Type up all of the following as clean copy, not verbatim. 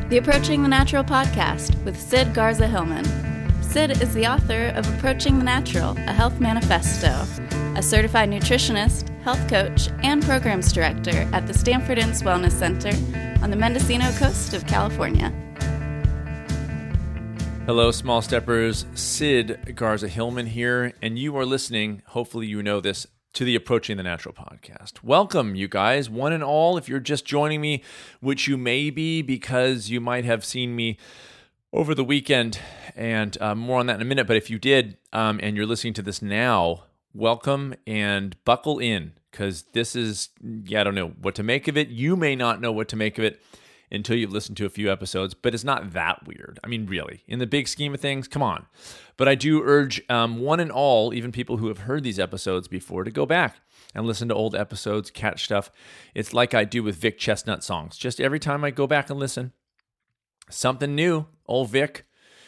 The Approaching the Natural podcast with Sid Garza Hillman. Sid is the author of Approaching the Natural, a health manifesto, a certified nutritionist, health coach, and programs director at the Stanford Inns Wellness Center on the Mendocino coast of California. Hello, Small Steppers. Sid Garza Hillman here, and you are listening, hopefully you know this, to the Approaching the Natural podcast. Welcome, you guys, one and all. If you're just joining me, which you may be because you might have seen me over the weekend, and more on that in a minute. But if you did, and you're listening to this now, welcome and buckle in, because this is, I don't know what to make of it. You may not know what to make of it until you've listened to a few episodes, but it's not that weird. I mean, really, in the big scheme of things, come on. But I do urge one and all, even people who have heard these episodes before, to go back and listen to old episodes, catch stuff. It's like I do with Vic Chestnut songs. Just every time I go back and listen, something new, old Vic.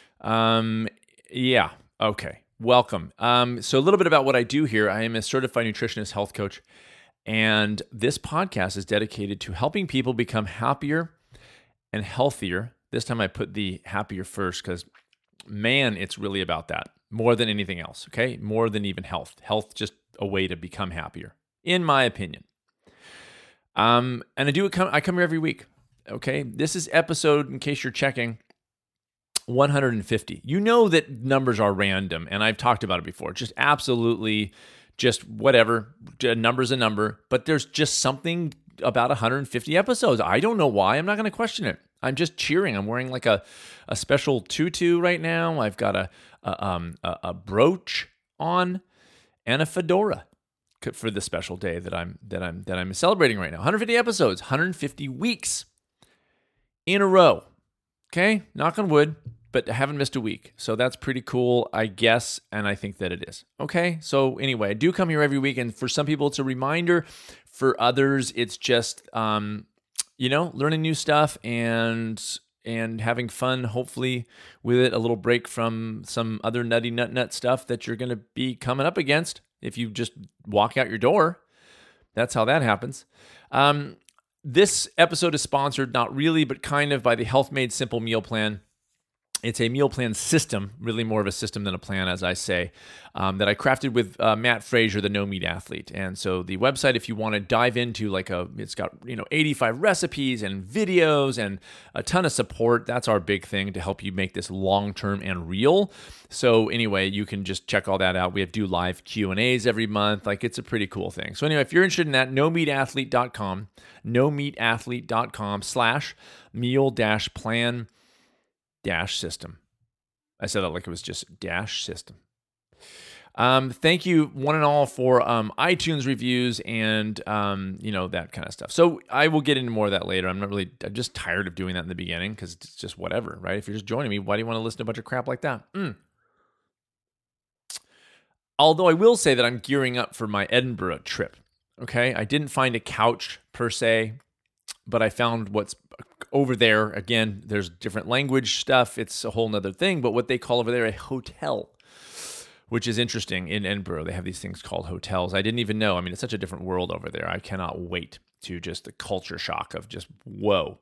Yeah, okay, welcome. So a little bit about what I do here. I am a certified nutritionist, health coach, and this podcast is dedicated to helping people become happier and healthier. This time I put the happier first because, man, it's really about that more than anything else, okay? More than even health. Health, just a way to become happier, in my opinion. And I come here every week, okay? This is episode, in case you're checking, 150. You know that numbers are random, and I've talked about it before. Just absolutely, just whatever. A number's a number, but there's just something about 150 episodes. I don't know why. I'm not going to question it. I'm just cheering. I'm wearing like a special tutu right now. I've got a brooch on and a fedora for the special day that I'm celebrating right now. 150 episodes, 150 weeks in a row. Okay, knock on wood, but I haven't missed a week. So that's pretty cool, I guess, and I think that it is. Okay, so anyway, I do come here every week, and for some people, it's a reminder. For others, it's just, learning new stuff and having fun, hopefully, with it. A little break from some other nutty nut stuff that you're going to be coming up against if you just walk out your door. That's how that happens. This episode is sponsored, not really, but kind of, by the Health Made Simple meal plan. It's a meal plan system, really more of a system than a plan, as I say, that I crafted with Matt Frazier, the No Meat Athlete. And so the website, if you want to dive into it's got 85 recipes and videos and a ton of support. That's our big thing to help you make this long-term and real. So anyway, you can just check all that out. We do live Q&As every month. Like, it's a pretty cool thing. So anyway, if you're interested in that, nomeatathlete.com, nomeatathlete.com/meal-plan system. I said that like it was just dash system. Thank you one and all for iTunes reviews and that kind of stuff. So I will get into more of that later. I'm just tired of doing that in the beginning because it's just whatever, right? If you're just joining me, why do you want to listen to a bunch of crap like that? Although I will say that I'm gearing up for my Edinburgh trip. Okay, I didn't find a couch per se, but I found what's over there. Again, there's different language stuff. It's a whole nother thing, but what they call over there a hotel, which is interesting. In Edinburgh, they have these things called hotels. I didn't even know. I mean, it's such a different world over there. I cannot wait to just the culture shock of just, whoa.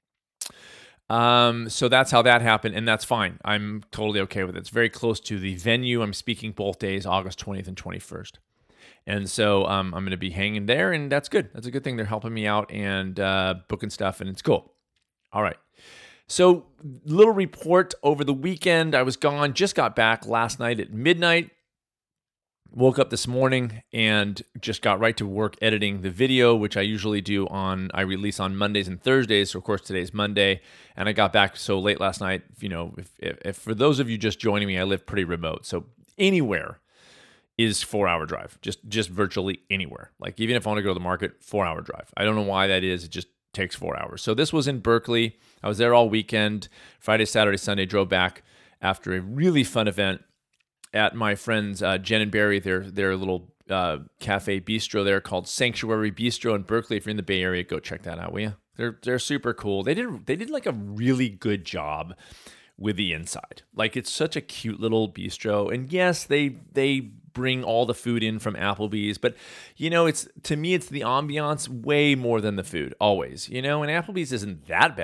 So that's how that happened, and that's fine. I'm totally okay with it. It's very close to the venue. I'm speaking both days, August 20th and 21st. And so I'm going to be hanging there, and that's good. That's a good thing. They're helping me out and booking stuff, and it's cool. All right. So little report over the weekend. I was gone, just got back last night at midnight. Woke up this morning and just got right to work editing the video, which I usually do I release on Mondays and Thursdays. So of course today's Monday, and I got back so late last night. If for those of you just joining me, I live pretty remote. So anywhere is 4-hour drive, just virtually anywhere. Like even if I want to go to the market, 4-hour drive. I don't know why that is. It just takes 4 hours. So this was in Berkeley. I was there all weekend, Friday, Saturday, Sunday, drove back after a really fun event at my friends Jen and Barry, their little cafe bistro there called Sanctuary Bistro in Berkeley. If you're in the Bay Area, go check that out, will you? They're super cool. They did like a really good job with the inside. Like, it's such a cute little bistro. And yes, they bring all the food in from Applebee's, but to me it's the ambiance way more than the food always. And Applebee's isn't that bad.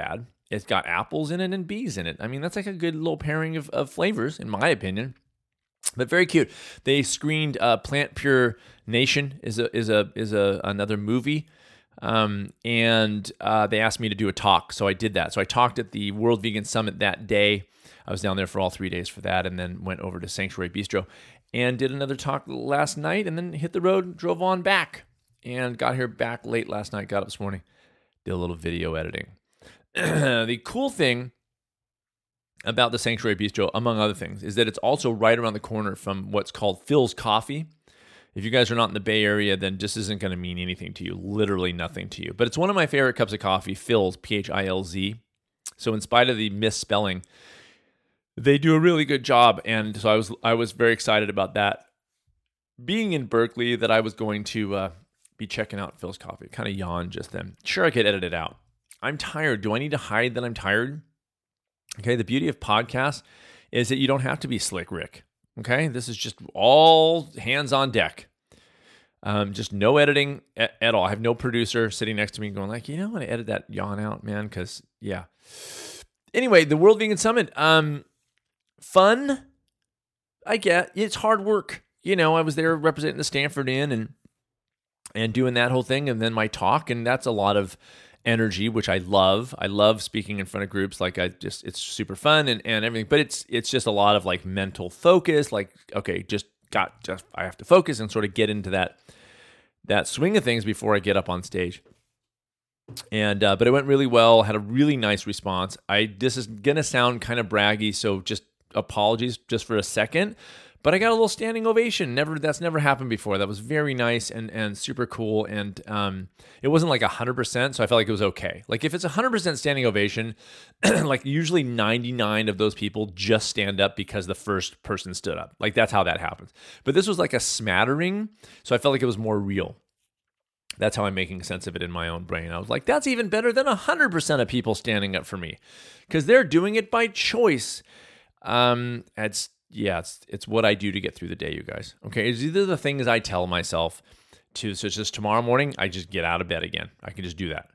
It's got apples in it and bees in it. I mean, that's like a good little pairing of flavors, in my opinion. But very cute. They screened Plant Pure Nation is another movie, and they asked me to do a talk, so I did that. So I talked at the World Vegan Summit that day. I was down there for all 3 days for that, and then went over to Sanctuary Bistro and did another talk last night, and then hit the road, drove on back, and got here back late last night. Got up this morning, did a little video editing. The cool thing about the Sanctuary Bistro, among other things, is that it's also right around the corner from what's called Philz Coffee. If you guys are not in the Bay Area, then this isn't going to mean anything to you, literally nothing to you. But it's one of my favorite cups of coffee, Philz, P-H-I-L-Z. So in spite of the misspelling, they do a really good job. And so I was very excited about that. Being in Berkeley, that I was going to be checking out Philz Coffee. Kind of yawned just then. Sure, I could edit it out. I'm tired. Do I need to hide that I'm tired? Okay, the beauty of podcasts is that you don't have to be Slick Rick. Okay, this is just all hands on deck. Just no editing at all. I have no producer sitting next to me going like, you know, I want to edit that yawn out, man, because, yeah. Anyway, the World Vegan Summit, fun, I get. It's hard work. You know, I was there representing the Stanford Inn and doing that whole thing, and then my talk, and that's a lot of energy, which I love. I love speaking in front of groups. Like it's super fun and everything, but it's just a lot of like mental focus. Like, okay, I have to focus and sort of get into that swing of things before I get up on stage. And, but it went really well, had a really nice response. This is going to sound kind of braggy, so just apologies just for a second. But I got a little standing ovation. That's never happened before. That was very nice and super cool. And it wasn't like 100%, so I felt like it was okay. Like if it's 100% standing ovation, like usually 99 of those people just stand up because the first person stood up. Like that's how that happens. But this was like a smattering, so I felt like it was more real. That's how I'm making sense of it in my own brain. I was like, that's even better than 100% of people standing up for me because they're doing it by choice. It's what I do to get through the day, you guys. Okay, it's either the things I tell myself to, so it's just tomorrow morning, I just get out of bed again. I can just do that.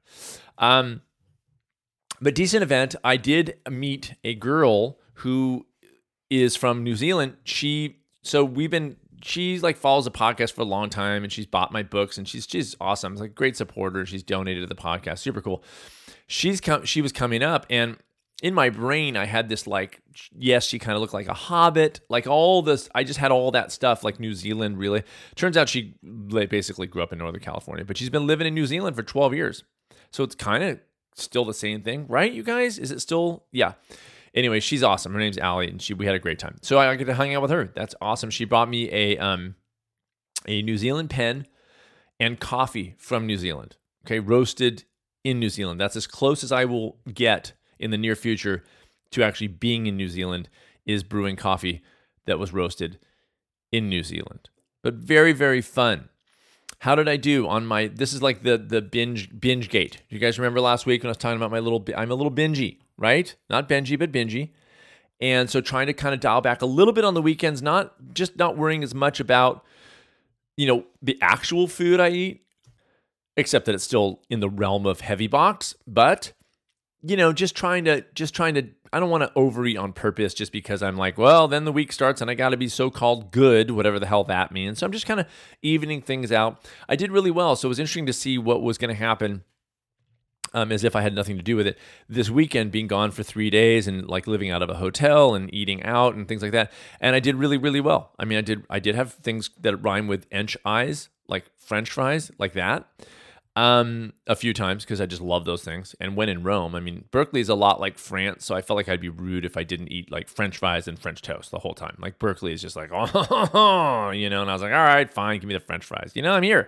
But decent event. I did meet a girl who is from New Zealand. She like follows the podcast for a long time, and she's bought my books, and she's awesome. It's like a great supporter. She's donated to the podcast. Super cool. She was coming up, and in my brain, I had this like, yes, she kind of looked like a hobbit, like all this. I just had all that stuff, like New Zealand, really. Turns out she basically grew up in Northern California, but she's been living in New Zealand for 12 years. So it's kind of still the same thing, right, you guys? Is it still? Yeah. Anyway, she's awesome. Her name's Allie, and we had a great time. So I get to hang out with her. That's awesome. She brought me a New Zealand pen and coffee from New Zealand, okay, roasted in New Zealand. That's as close as I will get in the near future to actually being in New Zealand, is brewing coffee that was roasted in New Zealand. But very, very fun. How did I do on this is like the binge gate. You guys remember last week when I was talking about I'm a little bingey, right? Not Benji, but bingey. And so trying to kind of dial back a little bit on the weekends, not worrying as much about, the actual food I eat, except that it's still in the realm of heavy box, but just trying to, I don't want to overeat on purpose just because I'm like, well, then the week starts and I got to be so-called good, whatever the hell that means. So I'm just kind of evening things out. I did really well. So it was interesting to see what was going to happen, as if I had nothing to do with it. This weekend, being gone for 3 days and like living out of a hotel and eating out and things like that. And I did really, really well. I mean, I did have things that rhyme with ench eyes, like French fries, like that. A few times because I just love those things. And when in Rome, I mean, Berkeley is a lot like France, so I felt like I'd be rude if I didn't eat like French fries and French toast the whole time. Like Berkeley is just like, and I was like, all right, fine, give me the French fries. I'm here.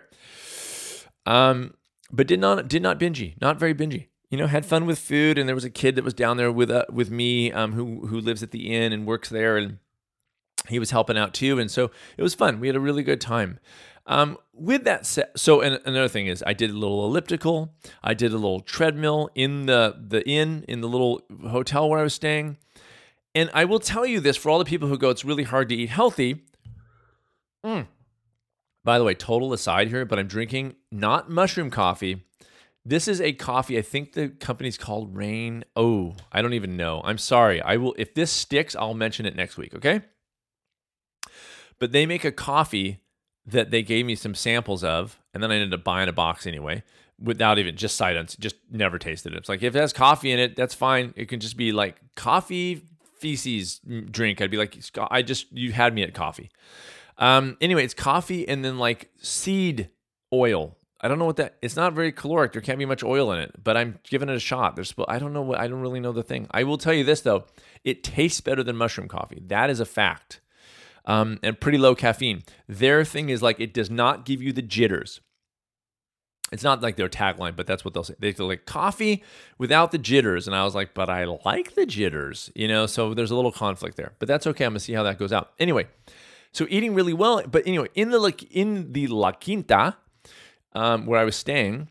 But did not bingey, not very bingey. Had fun with food, and there was a kid that was down there with me, who lives at the inn and works there, and he was helping out too, and so it was fun. We had a really good time. With that said, and another thing is I did a little elliptical. I did a little treadmill in the inn, in the little hotel where I was staying. And I will tell you this, for all the people who go, it's really hard to eat healthy. By the way, total aside here, but I'm drinking not mushroom coffee. This is a coffee. I think the company's called Rain. Oh, I don't even know. I'm sorry. I will. If this sticks, I'll mention it next week. Okay. But they make a coffee that they gave me some samples of, and then I ended up buying a box anyway, without even just sight unseen, just never tasted it. It's like, if it has coffee in it, that's fine. It can just be like coffee feces drink. I'd be like, you had me at coffee. Anyway, it's coffee and then like seed oil. I don't know what that, it's not very caloric. There can't be much oil in it, but I'm giving it a shot. I don't really know the thing. I will tell you this though. It tastes better than mushroom coffee. That is a fact. And pretty low caffeine. Their thing is like, it does not give you the jitters. It's not like their tagline, but that's what they'll say. They're like coffee without the jitters. And I was like, but I like the jitters, so there's a little conflict there, but that's okay. I'm gonna see how that goes out. Anyway, so eating really well, but anyway, in the La Quinta, where I was staying,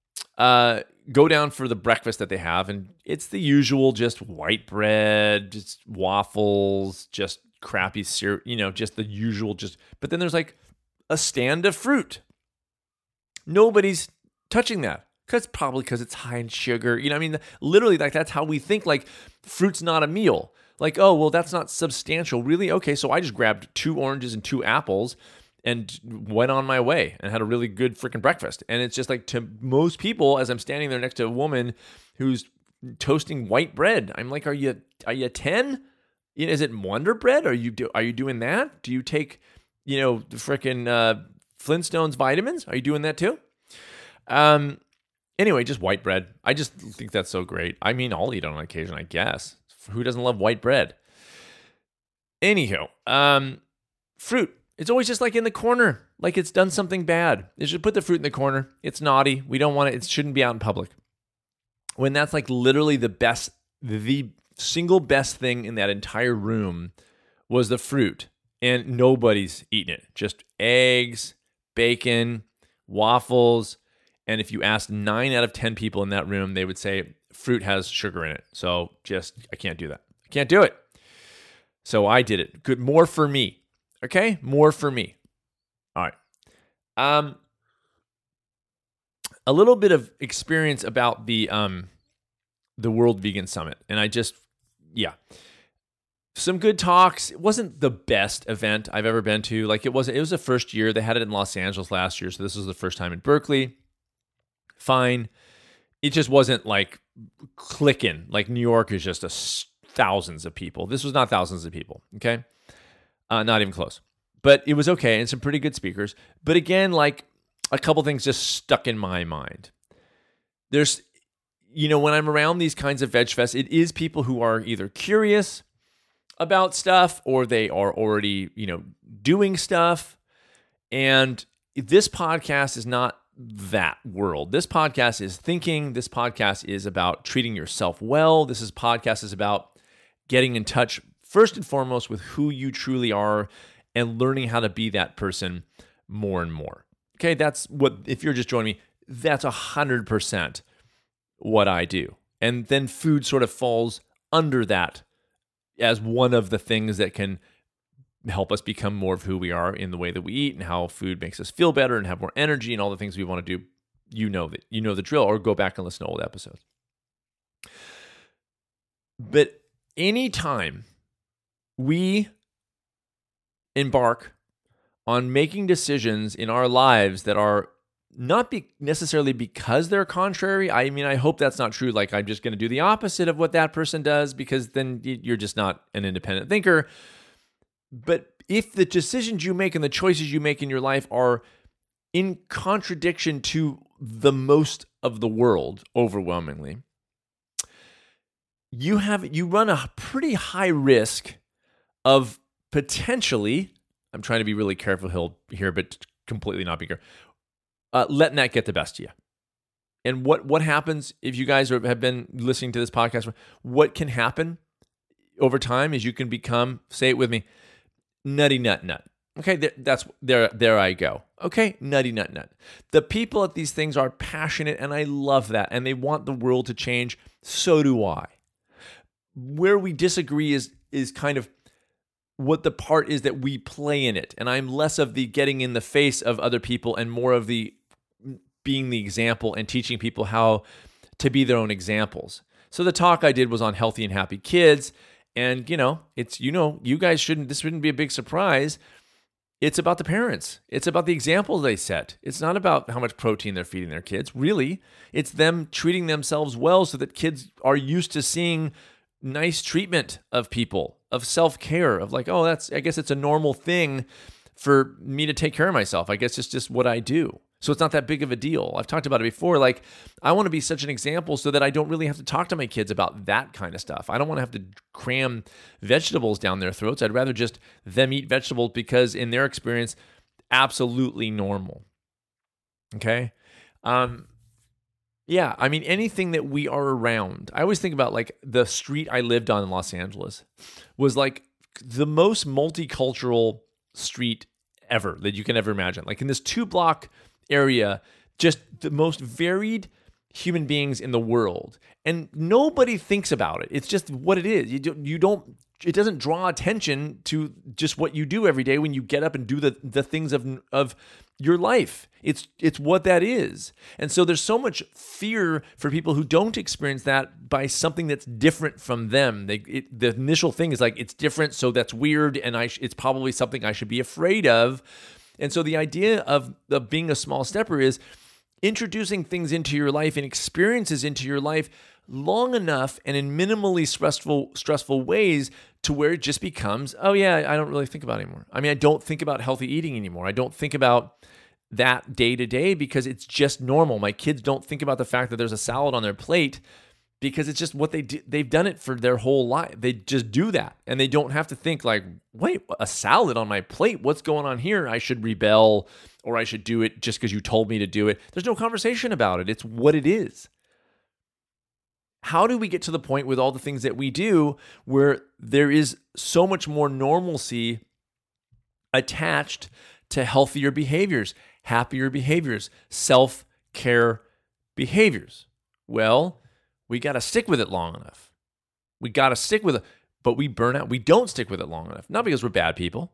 go down for the breakfast that they have, and it's the usual, just white bread, just waffles, just crappy syrup, just the usual, but then there's like a stand of fruit. Nobody's touching that because it's high in sugar. Literally, like, that's how we think, like, fruit's not a meal. Like, oh, well, that's not substantial. Really? Okay, so I just grabbed 2 oranges and 2 apples and went on my way and had a really good freaking breakfast. And it's just like, to most people, as I'm standing there next to a woman who's toasting white bread, I'm like, are you 10? Is it Wonder Bread? Are you doing that? Do you take, the freaking Flintstones vitamins? Are you doing that too? Anyway, just white bread. I just think that's so great. I mean, I'll eat on occasion, I guess. Who doesn't love white bread? Anyhow, fruit. It's always just like in the corner, like it's done something bad. They should put the fruit in the corner. It's naughty. We don't want it. It shouldn't be out in public. When that's like literally the single best thing in that entire room was the fruit, and nobody's eating it. Just eggs, bacon, waffles, and if you asked 9 out of 10 people in that room, they would say fruit has sugar in it. So I can't do that. I can't do it. So I did it. Good, more for me. Okay, more for me. All right. A little bit of experience about the World Vegan Summit, and some good talks. It wasn't the best event I've ever been to. Like, it was the first year. They had it in Los Angeles last year, so this was the first time in Berkeley. Fine. It just wasn't like clicking. Like, New York is just thousands of people. This was not thousands of people, okay? Not even close. But it was okay, and some pretty good speakers. But again, like, a couple things just stuck in my mind. There's, when I'm around these kinds of veg fests, it is people who are either curious about stuff or they are already, doing stuff. And this podcast is not that world. This podcast is thinking. This podcast is about treating yourself well. This podcast is about getting in touch first and foremost with who you truly are and learning how to be that person more and more. Okay, that's what, if you're just joining me, that's 100% what I do. And then food sort of falls under that as one of the things that can help us become more of who we are in the way that we eat and how food makes us feel better and have more energy and all the things we want to do. You know the drill, or go back and listen to old episodes. But anytime we embark on making decisions in our lives that are not necessarily because they're contrary. I mean, I hope that's not true. Like, I'm just going to do the opposite of what that person does, because then you're just not an independent thinker. But if the decisions you make and the choices you make in your life are in contradiction to the most of the world, overwhelmingly, you run a pretty high risk of potentially, I'm trying to be really careful here, but completely not be careful, letting that get the best of you. And what happens if you guys have been listening to this podcast? What can happen over time is you can become, say it with me, nutty nut nut. Okay, there I go. Okay, nutty nut nut. The people at these things are passionate, and I love that, and they want the world to change. So do I. Where we disagree is kind of what the part is that we play in it, and I'm less of the getting in the face of other people and more of the being the example and teaching people how to be their own examples. So the talk I did was on healthy and happy kids. And, you guys this shouldn't be a big surprise. It's about the parents. It's about the example they set. It's not about how much protein they're feeding their kids. Really, it's them treating themselves well so that kids are used to seeing nice treatment of people, of self-care, of like, oh, I guess it's a normal thing for me to take care of myself. I guess it's just what I do. So it's not that big of a deal. I've talked about it before. Like, I want to be such an example so that I don't really have to talk to my kids about that kind of stuff. I don't want to have to cram vegetables down their throats. I'd rather just them eat vegetables because in their experience, absolutely normal. Okay? Yeah, I mean, anything that we are around. I always think about like the street I lived on in Los Angeles was like the most multicultural street ever that you can ever imagine. Like in this 2-block area, just the most varied human beings in the world, and nobody thinks about it. It's just what it is. It doesn't draw attention to just what you do every day when you get up and do the things of your life. It's what that is. And so there's so much fear for people who don't experience that by something that's different from them. The initial thing is like, it's different, so that's weird, and it's probably something I should be afraid of. And so the idea of being a small stepper is introducing things into your life and experiences into your life long enough and in minimally stressful ways to where it just becomes, oh yeah, I don't really think about it anymore. I mean, I don't think about healthy eating anymore. I don't think about that day to day because it's just normal. My kids don't think about the fact that there's a salad on their plate because it's just what they do. They've done it for their whole life. They just do that. And they don't have to think like, wait, a salad on my plate? What's going on here? I should rebel or I should do it just because you told me to do it. There's no conversation about it. It's what it is. How do we get to the point with all the things that we do where there is so much more normalcy attached to healthier behaviors, happier behaviors, self-care behaviors? Well, we got to stick with it long enough. We got to stick with it, but we burn out. We don't stick with it long enough. Not because we're bad people,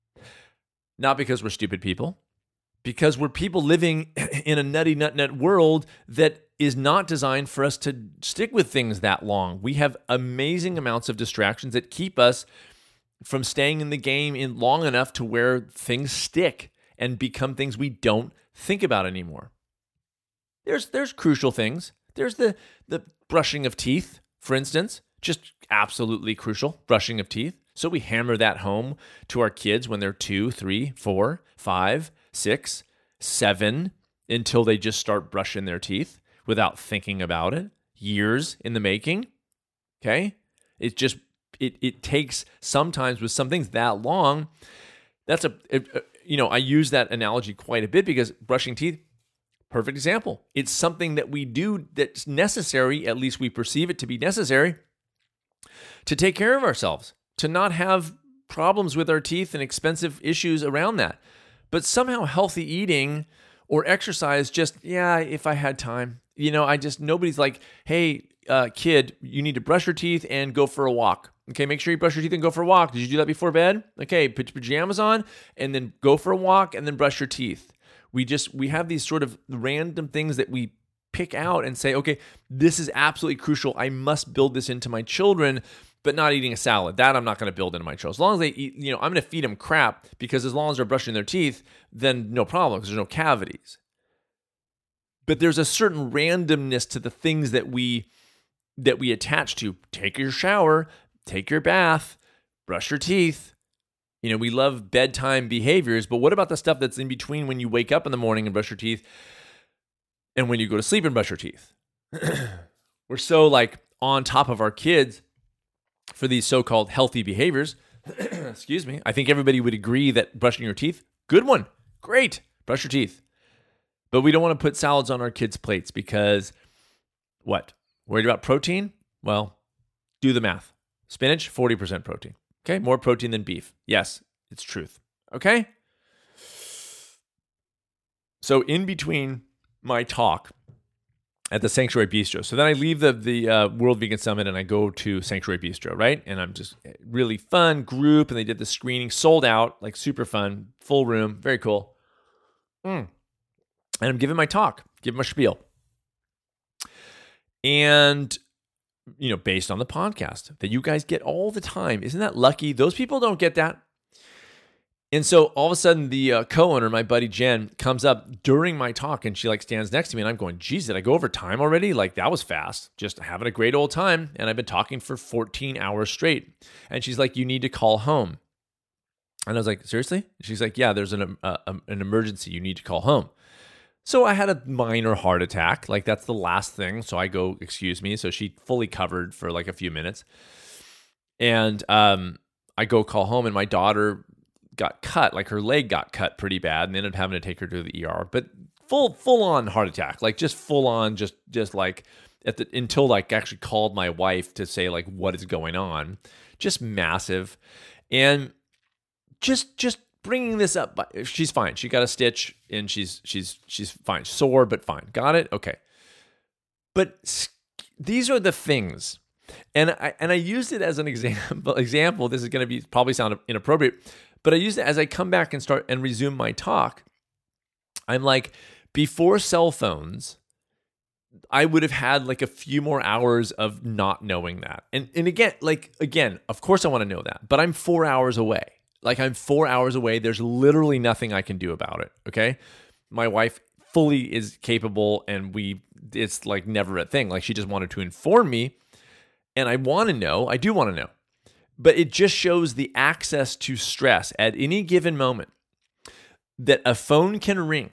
not because we're stupid people, because we're people living in a nutty nut world that is not designed for us to stick with things that long. We have amazing amounts of distractions that keep us from staying in the game in long enough to where things stick and become things we don't think about anymore. There's crucial things. There's the brushing of teeth, for instance, just absolutely crucial, brushing of teeth. So we hammer that home to our kids when they're 2, 3, 4, 5, 6, 7, until they just start brushing their teeth without thinking about it. Years in the making. Okay? It takes sometimes with some things that long. That's I use that analogy quite a bit because brushing teeth, perfect example. It's something that we do that's necessary, at least we perceive it to be necessary, to take care of ourselves, to not have problems with our teeth and expensive issues around that. But somehow healthy eating or exercise just, if I had time, nobody's like, hey, kid, you need to brush your teeth and go for a walk. Okay, make sure you brush your teeth and go for a walk. Did you do that before bed? Okay, put your pajamas on and then go for a walk and then brush your teeth. We have these sort of random things that we pick out and say, okay, this is absolutely crucial. I must build this into my children, but not eating a salad. That I'm not going to build into my children. As long as they eat, I'm going to feed them crap because as long as they're brushing their teeth, then no problem because there's no cavities. But there's a certain randomness to the things that we attach to. Take your shower, take your bath, brush your teeth. We love bedtime behaviors, but what about the stuff that's in between when you wake up in the morning and brush your teeth and when you go to sleep and brush your teeth? We're so on top of our kids for these so-called healthy behaviors. Excuse me. I think everybody would agree that brushing your teeth, good one. Great. Brush your teeth. But we don't want to put salads on our kids' plates because what? Worried about protein? Well, do the math. Spinach, 40% protein. Okay, more protein than beef. Yes, it's truth. Okay? So in between my talk at the Sanctuary Bistro, so then I leave the World Vegan Summit and I go to Sanctuary Bistro, right? And I'm just really fun group, and they did the screening, sold out, super fun, full room, very cool. And I'm giving my talk, give them a spiel. And, based on the podcast that you guys get all the time. Isn't that lucky? Those people don't get that. And so all of a sudden the co-owner, my buddy Jen, comes up during my talk and she stands next to me and I'm going, geez, did I go over time already? That was fast. Just having a great old time. And I've been talking for 14 hours straight. And she's like, you need to call home. And I was like, seriously? She's like, yeah, there's an emergency. You need to call home. So I had a minor heart attack. That's the last thing. So I go, excuse me. So she fully covered for a few minutes. And I go call home and my daughter got cut, her leg got cut pretty bad, and they ended up having to take her to the ER. But full on heart attack, just full on, just until actually called my wife to say what is going on, just massive, and just bringing this up. But she's fine. She got a stitch and she's fine, sore but fine. Got it? Okay. But these are the things. And I used it as an example. This is going to probably sound inappropriate, but I used it as I come back and start and resume my talk. I'm like, before cell phones, I would have had a few more hours of not knowing that. And again, of course I want to know that, but I'm 4 hours away. I'm 4 hours away. There's literally nothing I can do about it. Okay. My wife fully is capable and it's never a thing. She just wanted to inform me. And I want to know, I do want to know, but it just shows the access to stress at any given moment that a phone can ring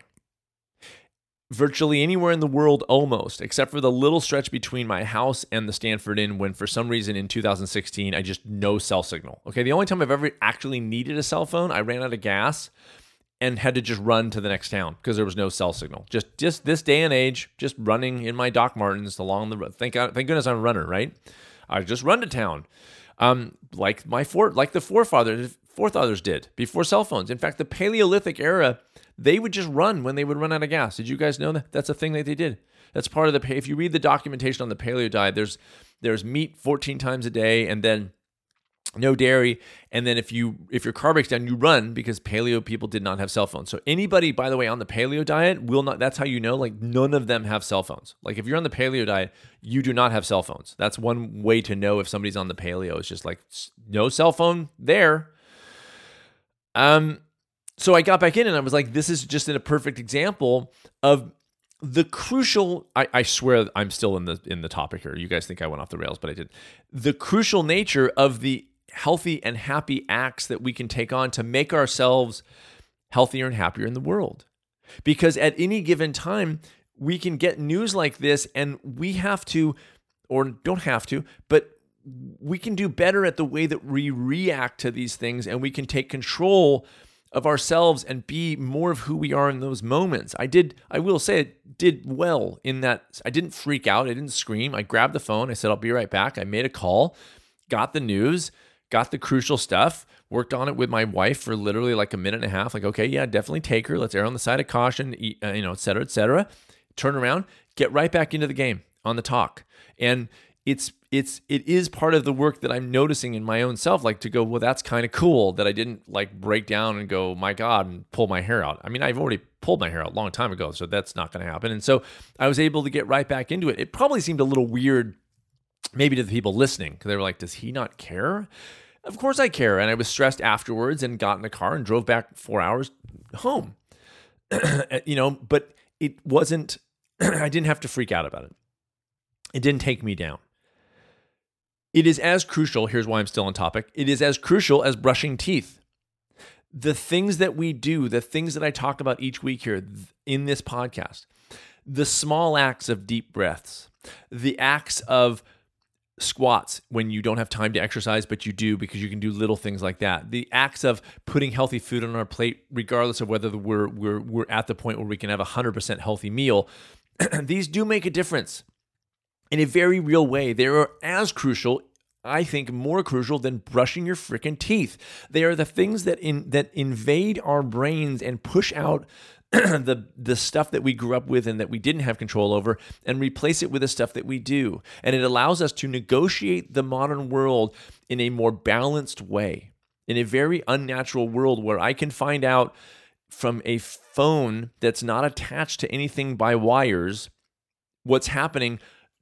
virtually anywhere in the world almost, except for the little stretch between my house and the Stanford Inn when for some reason in 2016, I just no cell signal. Okay, the only time I've ever actually needed a cell phone, I ran out of gas and had to just run to the next town because there was no cell signal. Just this day and age, just running in my Doc Martens along the road. Thank goodness I'm a runner, right? I just run to town, like the forefathers did before cell phones. In fact, the Paleolithic era, they would just run when they would run out of gas. Did you guys know that? That's a thing that they did. That's part of if you read the documentation on the paleo diet, there's meat 14 times a day, and then no dairy, and then if your car breaks down, you run because paleo people did not have cell phones. So anybody, by the way, on the paleo diet will not. That's how you know. None of them have cell phones. If you're on the paleo diet, you do not have cell phones. That's one way to know if somebody's on the paleo. It's just no cell phone there. So I got back in and I was like, this is just a perfect example of the crucial. I swear I'm still in the topic here. You guys think I went off the rails, but I did. The crucial nature of the healthy and happy acts that we can take on to make ourselves healthier and happier in the world. Because at any given time, we can get news like this and we have to, or don't have to, but we can do better at the way that we react to these things, and we can take control of ourselves and be more of who we are in those moments. I will say it did well in that I didn't freak out. I didn't scream. I grabbed the phone. I said, I'll be right back. I made a call, got the news, got the crucial stuff, worked on it with my wife for literally a minute and a half. Okay, yeah, definitely take her. Let's err on the side of caution, et cetera, et cetera. Turn around, get right back into the game on the talk. And it is part of the work that I'm noticing in my own self, to go, well, that's kind of cool that I didn't break down and go, my God, and pull my hair out. I mean, I've already pulled my hair out a long time ago, so that's not going to happen. And so I was able to get right back into it. It probably seemed a little weird maybe to the people listening, because they were like, does he not care? Of course I care. And I was stressed afterwards and got in the car and drove back 4 hours home. But it wasn't, I didn't have to freak out about it. It didn't take me down. It is as crucial, here's why I'm still on topic, it is as crucial as brushing teeth. The things that we do, the things that I talk about each week here in this podcast, the small acts of deep breaths, the acts of squats when you don't have time to exercise, but you do because you can do little things like that. The acts of putting healthy food on our plate, regardless of whether we're at the point where we can have a 100% healthy meal. These do make a difference in a very real way. They are as crucial, I think more crucial than brushing your freaking teeth. They are the things that invade our brains and push out the stuff that we grew up with and that we didn't have control over, and replace it with the stuff that we do. And it allows us to negotiate the modern world in a more balanced way, in a very unnatural world where I can find out from a phone that's not attached to anything by wires what's happening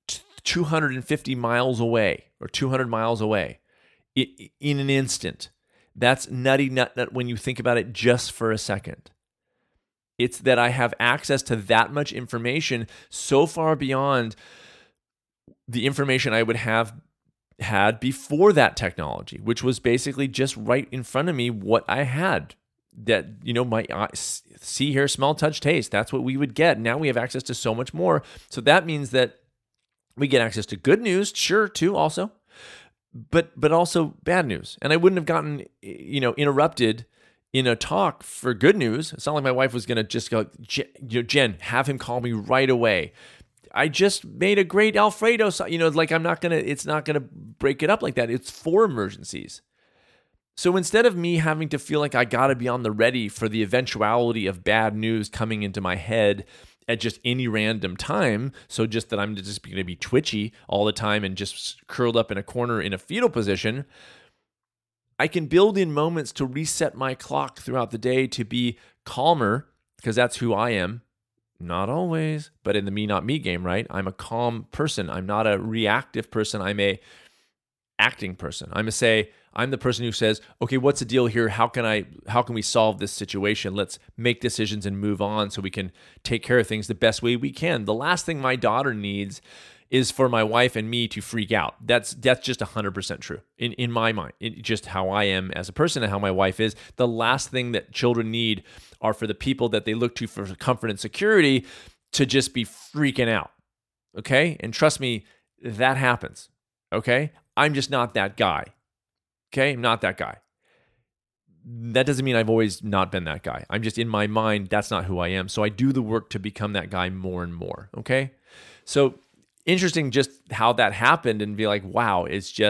250 miles away or 200 miles away in an instant. That's nutty nut when you think about it just for a second. It's that I have access to that much information so far beyond the information I would have had before that technology, which was basically just right in front of me what I had. That, my eyes, see, hear, smell, touch, taste, that's what we would get. Now we have access to so much more. So that means that we get access to good news, sure, too, also, but also bad news. And I wouldn't have gotten, interrupted in a talk for good news. It's not like my wife was going to just go, Jen, have him call me right away. I just made a great Alfredo. It's not going to break it up like that. It's for emergencies. So instead of me having to feel like I got to be on the ready for the eventuality of bad news coming into my head at just any random time, so just that I'm just going to be twitchy all the time and just curled up in a corner in a fetal position, I can build in moments to reset my clock throughout the day to be calmer, because that's who I am. Not always, but in the me, not me game, right? I'm a calm person. I'm not a reactive person. I'm a acting person. I'm the person who says, okay, what's the deal here? How can we solve this situation? Let's make decisions and move on so we can take care of things the best way we can. The last thing my daughter needs is for my wife and me to freak out. That's just 100% true in my mind. Just how I am as a person and how my wife is. The last thing that children need are for the people that they look to for comfort and security to just be freaking out. Okay? And trust me, that happens. Okay? I'm just not that guy. Okay? I'm not that guy. That doesn't mean I've always not been that guy. I'm just, in my mind, that's not who I am. So I do the work to become that guy more and more. Okay? So interesting just how that happened, and be like, wow,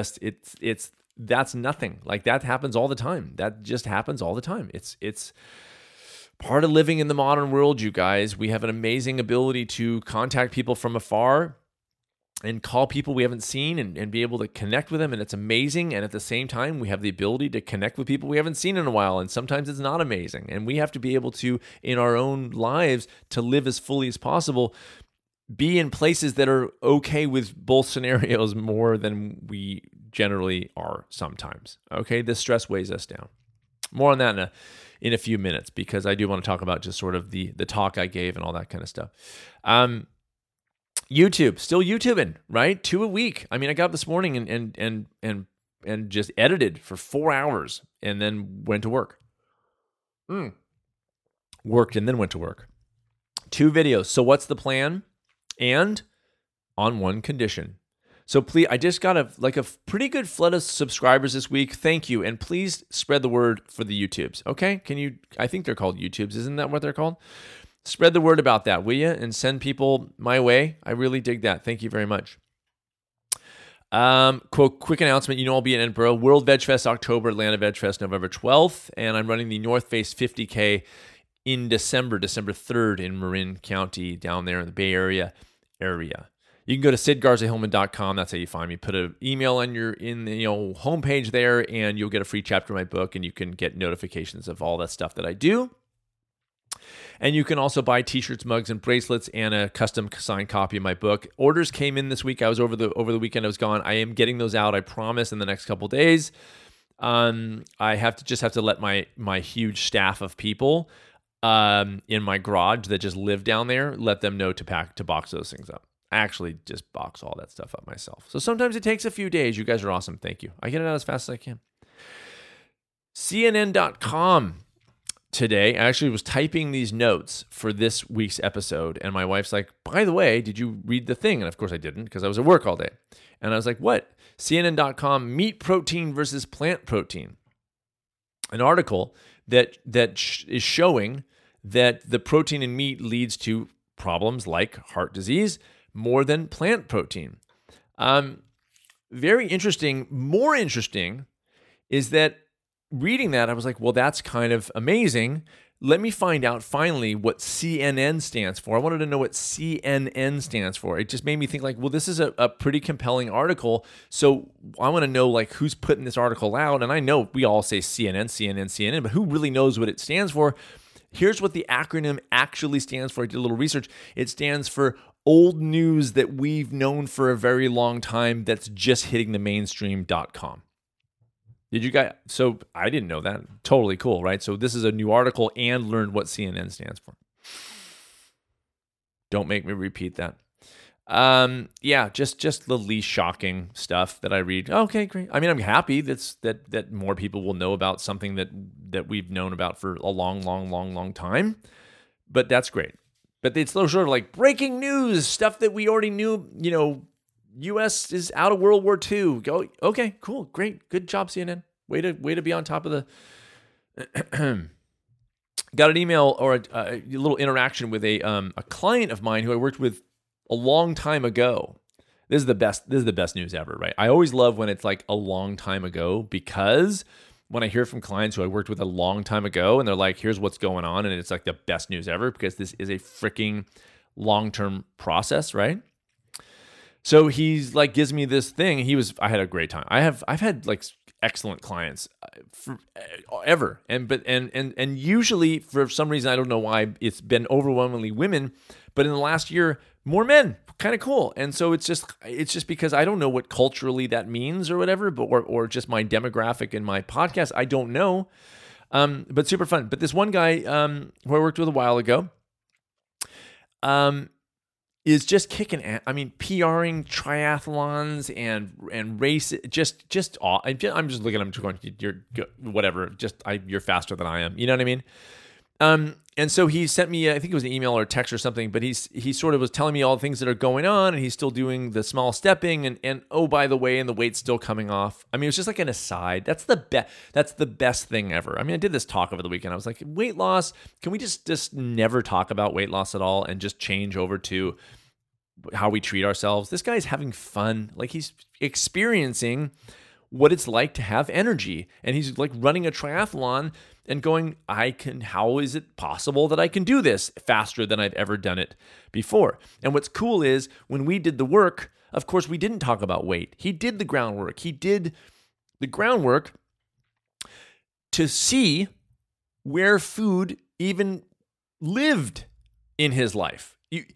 that's nothing. Like, that happens all the time. That just happens all the time. It's part of living in the modern world, you guys. We have an amazing ability to contact people from afar and call people we haven't seen and be able to connect with them. And it's amazing. And at the same time, we have the ability to connect with people we haven't seen in a while. And sometimes it's not amazing. And we have to be able to, in our own lives, to live as fully as possible, be in places that are okay with both scenarios more than we generally are sometimes. Okay, this stress weighs us down. More on that in a few minutes, because I do want to talk about just sort of the talk I gave and all that kind of stuff. YouTube, still YouTubing, right? 2 a week. I mean, I got up this morning and just edited for 4 hours and then went to work. Worked and then went to work. 2 videos. So what's the plan? And on one condition. So please, I just got a pretty good flood of subscribers this week. Thank you. And please spread the word for the YouTubes. Okay? I think they're called YouTubes. Isn't that what they're called? Spread the word about that, will you? And send people my way. I really dig that. Thank you very much. Quick announcement. I'll be in Edinburgh. World Veg Fest October, Atlanta Veg Fest November 12th. And I'm running the North Face 50K in December 3rd in Marin County, down there in the Bay Area. You can go to sidgarzahillman.com. That's how you find me. Put an email on your homepage there, and you'll get a free chapter of my book, and you can get notifications of all that stuff that I do. And you can also buy t-shirts, mugs, and bracelets, and a custom signed copy of my book. Orders came in this week. I was over the weekend. I was gone. I am getting those out, I promise, in the next couple days. I have to let my huge staff of people in my garage that just live down there, let them know to box those things up. I actually just box all that stuff up myself. So sometimes it takes a few days. You guys are awesome. Thank you. I get it out as fast as I can. CNN.com. Today, I actually was typing these notes for this week's episode, and my wife's like, by the way, did you read the thing? And of course I didn't, because I was at work all day. And I was like, what? CNN.com, meat protein versus plant protein. An article that is showing that the protein in meat leads to problems like heart disease more than plant protein. Very interesting. More interesting is that reading that, I was like, well, that's kind of amazing. Let me find out finally what CNN stands for. I wanted to know what CNN stands for. It just made me think like, well, this is a pretty compelling article. So I want to know like who's putting this article out. And I know we all say CNN, but who really knows what it stands for? Here's what the acronym actually stands for. I did a little research. It stands for old news that we've known for a very long time that's just hitting the mainstream.com. Did you guys? So I didn't know that. Totally cool, right? So this is a new article and learned what CNN stands for. Don't make me repeat that. Just the least shocking stuff that I read. Okay, great. I mean, I'm happy that more people will know about something that we've known about for a long time. But that's great. But it's sort of like breaking news, stuff that we already knew, U.S. is out of World War II. Go, okay, cool, great, good job, CNN. Way to be on top of the. Got an email or a little interaction with a client of mine who I worked with a long time ago. This is the best news ever, right? I always love when it's like a long time ago, because when I hear from clients who I worked with a long time ago and they're like, here's what's going on, and it's like the best news ever, because this is a freaking long-term process, right? So he's like, gives me this thing. I had a great time. I've had like excellent clients ever. And usually for some reason, I don't know why, it's been overwhelmingly women, but in the last year, more men. Kind of cool. And so it's just because I don't know what culturally that means or whatever, but or just my demographic in my podcast, I don't know. But super fun. But this one guy who I worked with a while ago, is just kicking ass. I mean, PRing triathlons and race. I'm just looking at him going, you're whatever. You're faster than I am. You know what I mean? And so he sent me, I think it was an email or a text or something, but he sort of was telling me all the things that are going on, and he's still doing the small stepping, and oh, by the way, and the weight's still coming off. I mean, it was just like an aside. That's the best thing ever. I mean, I did this talk over the weekend. I was like, weight loss, can we just never talk about weight loss at all and just change over to how we treat ourselves? This guy's having fun. Like, he's experiencing what it's like to have energy, and he's like running a triathlon and going, how is it possible that I can do this faster than I've ever done it before? And what's cool is when we did the work, of course, we didn't talk about weight. He did the groundwork. He did the groundwork to see where food even lived in his life.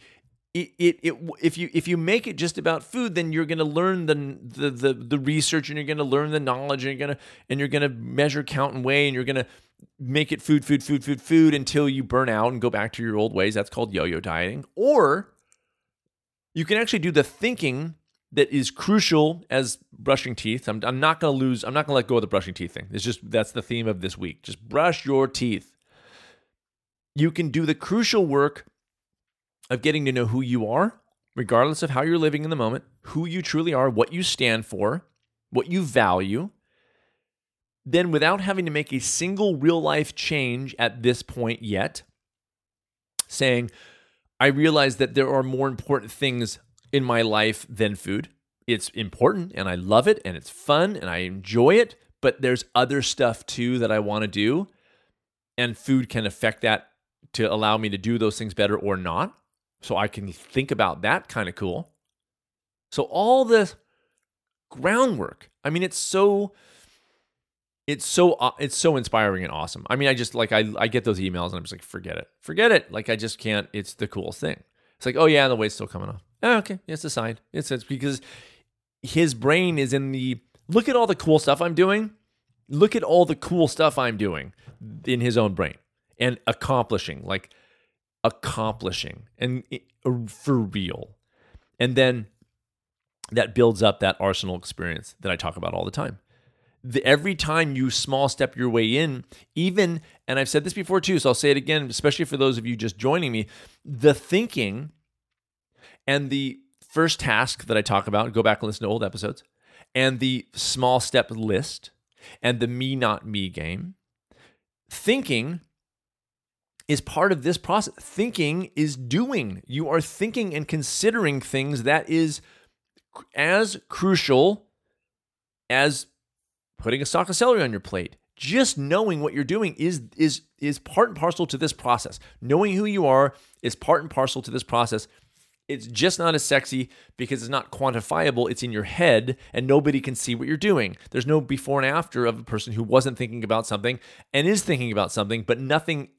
If you make it just about food, then you're going to learn the research, and you're going to learn the knowledge, and you're going to measure, count, and weigh, and you're going to make it food until you burn out and go back to your old ways. That's called yo-yo dieting. Or you can actually do the thinking that is crucial as brushing teeth. I'm not going to let go of the brushing teeth thing. That's the theme of this week. Just brush your teeth. You can do the crucial work of getting to know who you are, regardless of how you're living in the moment, who you truly are, what you stand for, what you value. Then, without having to make a single real life change at this point yet, saying, I realize that there are more important things in my life than food. It's important, and I love it, and it's fun, and I enjoy it, but there's other stuff too that I want to do, and food can affect that to allow me to do those things better or not. So I can think about that. Kind of cool. So all this groundwork, I mean, it's so inspiring and awesome. I mean, I just like, I get those emails and I'm just like, forget it. Like, I just can't, it's the coolest thing. It's like, oh yeah, the weight's still coming off. Oh, okay. It's a sign. It's because his brain is in look at all the cool stuff I'm doing. Look at all the cool stuff I'm doing in his own brain and accomplishing and for real. And then that builds up that arsenal experience that I talk about all the time. Every time you small step your way in, even, and I've said this before too, so I'll say it again, especially for those of you just joining me, the thinking and the first task that I talk about, go back and listen to old episodes, and the small step list, and the me, not me game, thinking is part of this process. Thinking is doing. You are thinking and considering things that is as crucial as putting a stalk of celery on your plate. Just knowing what you're doing is part and parcel to this process. Knowing who you are is part and parcel to this process. It's just not as sexy because it's not quantifiable. It's in your head and nobody can see what you're doing. There's no before and after of a person who wasn't thinking about something and is thinking about something, but nothing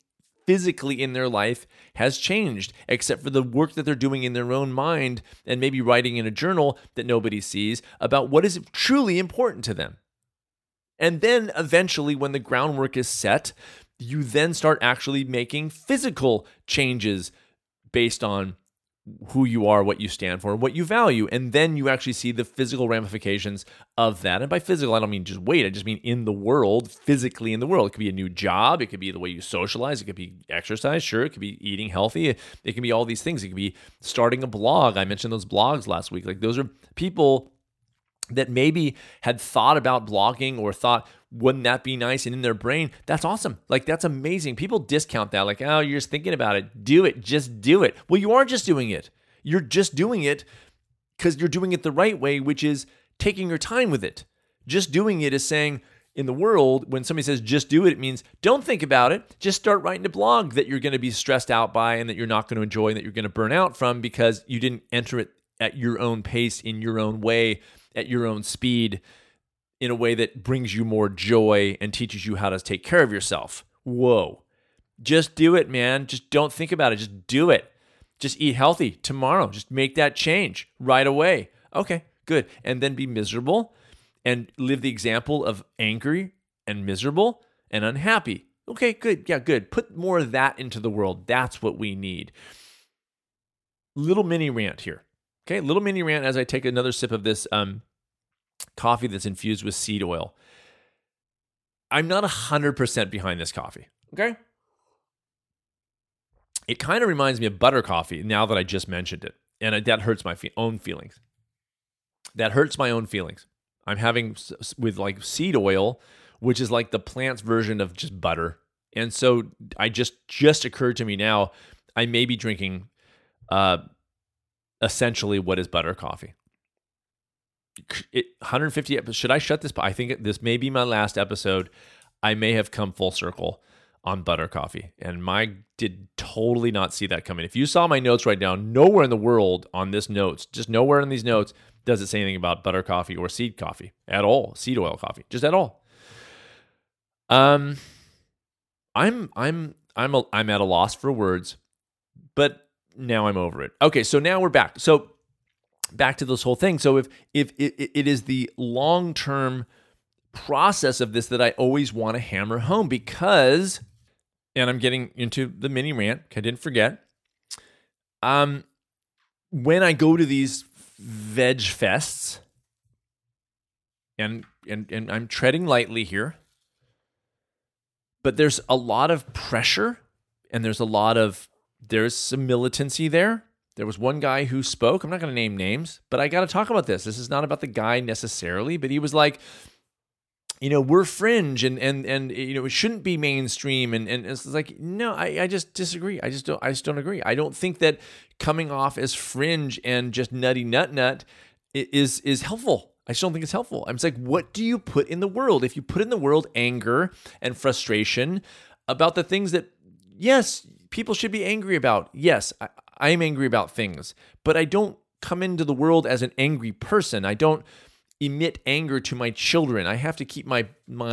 physically in their life has changed, except for the work that they're doing in their own mind and maybe writing in a journal that nobody sees about what is truly important to them. And then eventually, when the groundwork is set, you then start actually making physical changes based on who you are, what you stand for, what you value. And then you actually see the physical ramifications of that. And by physical, I don't mean just weight. I just mean in the world, physically in the world. It could be a new job. It could be the way you socialize. It could be exercise. Sure. It could be eating healthy. It can be all these things. It could be starting a blog. I mentioned those blogs last week. Like those are people that maybe had thought about blogging or thought, wouldn't that be nice? And in their brain, that's awesome. Like, that's amazing. People discount that. Like, oh, you're just thinking about it. Do it. Just do it. Well, you are just doing it. You're just doing it because you're doing it the right way, which is taking your time with it. Just doing it is saying, in the world, when somebody says just do it, it means don't think about it. Just start writing a blog that you're going to be stressed out by and that you're not going to enjoy and that you're going to burn out from because you didn't enter it at your own pace, in your own way, at your own speed, in a way that brings you more joy and teaches you how to take care of yourself. Whoa. Just do it, man. Just don't think about it. Just do it. Just eat healthy tomorrow. Just make that change right away. Okay, good. And then be miserable and live the example of angry and miserable and unhappy. Okay, good. Yeah, good. Put more of that into the world. That's what we need. Little mini rant here. Okay, little mini rant as I take another sip of this coffee that's infused with seed oil. I'm not 100% behind this coffee, okay? It kind of reminds me of butter coffee now that I just mentioned it, and that hurts my own feelings. That hurts my own feelings. I'm having with like seed oil, which is like the plant's version of just butter. And so I just occurred to me now, I may be drinking essentially what is butter coffee. 150 episodes. Should I shut this? I think this may be my last episode. I may have come full circle on butter coffee, and did totally not see that coming. If you saw my notes right now, nowhere in the world on this notes, just nowhere in these notes, does it say anything about butter coffee or seed coffee at all, seed oil coffee, just at all. I'm at a loss for words, but now I'm over it. Okay, so now we're back. So back to this whole thing. So if it is the long-term process of this that I always want to hammer home because, and I'm getting into the mini rant, I didn't forget. When I go to these veg fests, and I'm treading lightly here, but there's a lot of pressure and there's some militancy there. There was one guy who spoke. I'm not going to name names, but I got to talk about this. This is not about the guy necessarily, but he was like, we're fringe and it shouldn't be mainstream. And it's like, no, I just disagree. I just don't agree. I don't think that coming off as fringe and just nutty nut is helpful. I just don't think it's helpful. I'm just like, what do you put in the world? If you put in the world anger and frustration about the things that, yes, people should be angry about. Yes, I'm angry about things, but I don't come into the world as an angry person. I don't emit anger to my children. I have to keep my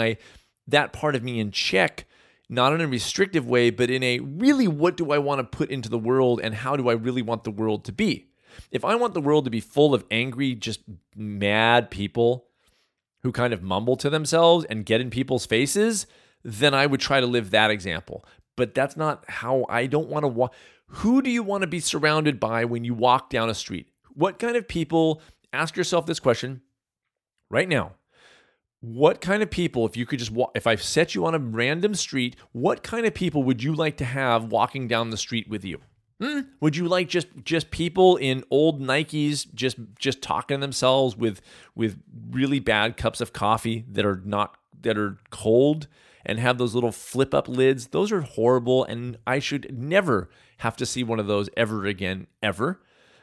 that part of me in check, not in a restrictive way, but in a really, what do I want to put into the world and how do I really want the world to be? If I want the world to be full of angry, just mad people who kind of mumble to themselves and get in people's faces, then I would try to live that example. But that's not how I don't want to walk. Who do you want to be surrounded by when you walk down a street? What kind of people, ask yourself this question right now. What kind of people, if you could just walk, if I set you on a random street, what kind of people would you like to have walking down the street with you? Would you like just people in old Nikes just talking to themselves with really bad cups of coffee that are cold and have those little flip up lids? Those are horrible, and I should never have to see one of those ever again, ever.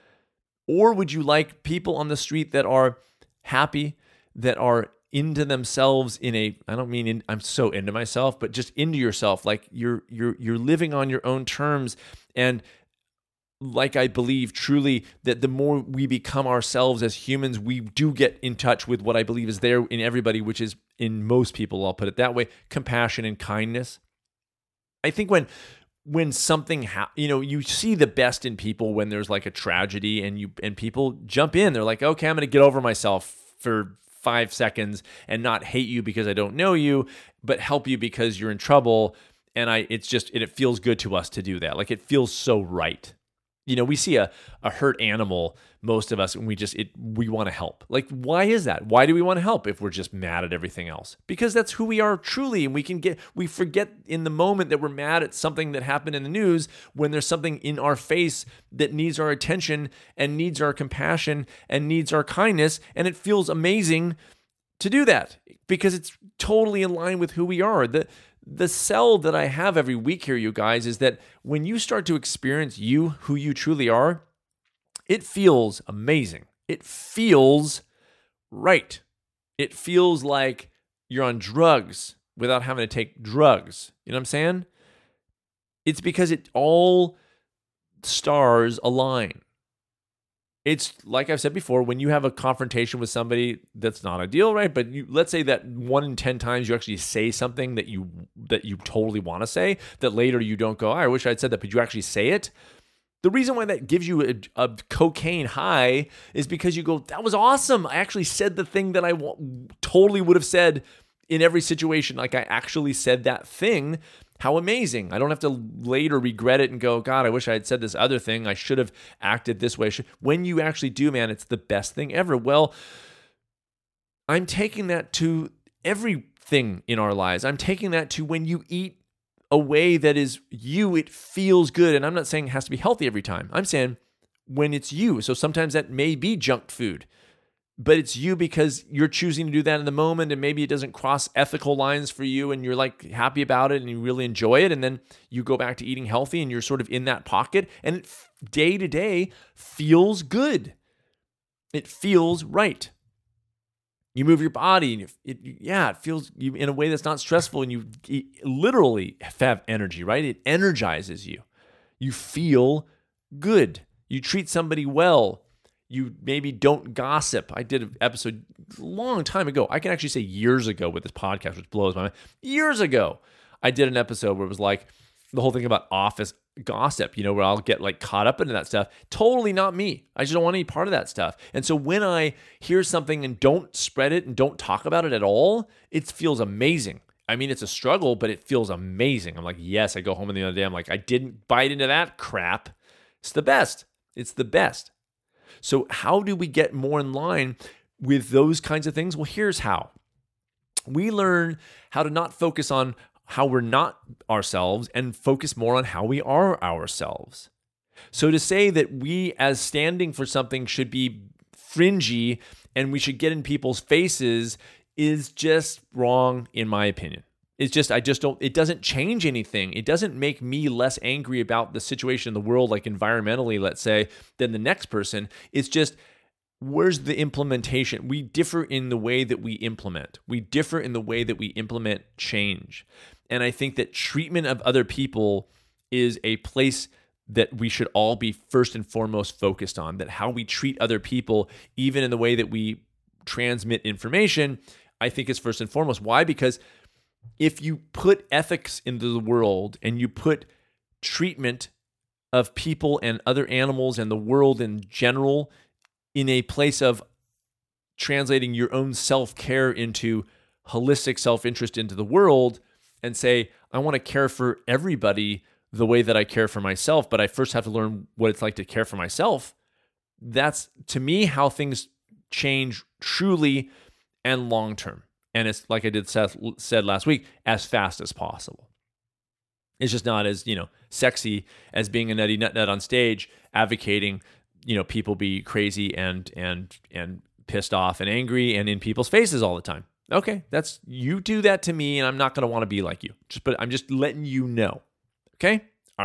Or would you like people on the street that are happy, that are into themselves I'm so into myself, but just into yourself, like you're living on your own terms. And like I believe truly that the more we become ourselves as humans, we do get in touch with what I believe is there in everybody, which is in most people, I'll put it that way, compassion and kindness. I think when something you see the best in people when there's like a tragedy and people jump in. They're like, okay, I'm going to get over myself for 5 seconds and not hate you because I don't know you, but help you because you're in trouble. And it feels good to us to do that. Like, it feels so right. We see a hurt animal, most of us, and we want to help. Like, why is that? Why do we want to help if we're just mad at everything else? Because that's who we are truly. And we forget in the moment that we're mad at something that happened in the news when there's something in our face that needs our attention and needs our compassion and needs our kindness. And it feels amazing to do that because it's totally in line with who we are. The sell that I have every week here, you guys, is that when you start to experience who you truly are, it feels amazing. It feels right. It feels like you're on drugs without having to take drugs. You know what I'm saying? It's because all stars align. It's like I've said before, when you have a confrontation with somebody, that's not ideal, right? But let's say that 1 in 10 times you actually say something that you totally want to say, that later you don't go, I wish I'd said that, but you actually say it. The reason why that gives you a cocaine high is because you go, that was awesome. I actually said the thing that I totally would have said in every situation. Like, I actually said that thing. How amazing. I don't have to later regret it and go, God, I wish I had said this other thing. I should have acted this way. When you actually do, man, it's the best thing ever. Well, I'm taking that to everything in our lives. I'm taking that to when you eat a way that is you, it feels good. And I'm not saying it has to be healthy every time. I'm saying when it's you. So sometimes that may be junk food, but it's you because you're choosing to do that in the moment, and maybe it doesn't cross ethical lines for you and you're like happy about it and you really enjoy it. And then you go back to eating healthy and you're sort of in that pocket, and it day to day feels good. It feels right. You move your body and it feels you in a way that's not stressful, and you literally have energy, right? It energizes you. You feel good. You treat somebody well. You maybe don't gossip. I did an episode a long time ago. I can actually say years ago with this podcast, which blows my mind. Years ago, I did an episode where it was like the whole thing about office gossip, where I'll get like caught up into that stuff. Totally not me. I just don't want any part of that stuff. And so when I hear something and don't spread it and don't talk about it at all, it feels amazing. I mean, it's a struggle, but it feels amazing. I'm like, yes, I go home in the other day. I'm like, I didn't bite into that crap. It's the best. It's the best. So how do we get more in line with those kinds of things? Well, here's how. We learn how to not focus on how we're not ourselves and focus more on how we are ourselves. So to say that we as standing for something should be fringy and we should get in people's faces is just wrong, in my opinion. It's just, it doesn't change anything. It doesn't make me less angry about the situation in the world, like environmentally, let's say, than the next person. It's just, where's the implementation? We differ in the way that we implement. We differ in the way that we implement change. And I think that treatment of other people is a place that we should all be first and foremost focused on, that how we treat other people, even in the way that we transmit information, I think is first and foremost. Why? Because if you put ethics into the world and you put treatment of people and other animals and the world in general in a place of translating your own self-care into holistic self-interest into the world and say, I want to care for everybody the way that I care for myself, but I first have to learn what it's like to care for myself. That's, to me, how things change truly and long-term. And it's like I said last week, as fast as possible. It's just not as, sexy as being a nutty nut on stage advocating, people be crazy and pissed off and angry and in people's faces all the time. Okay, you do that to me and I'm not going to want to be like you. But I'm just letting you know. Okay? All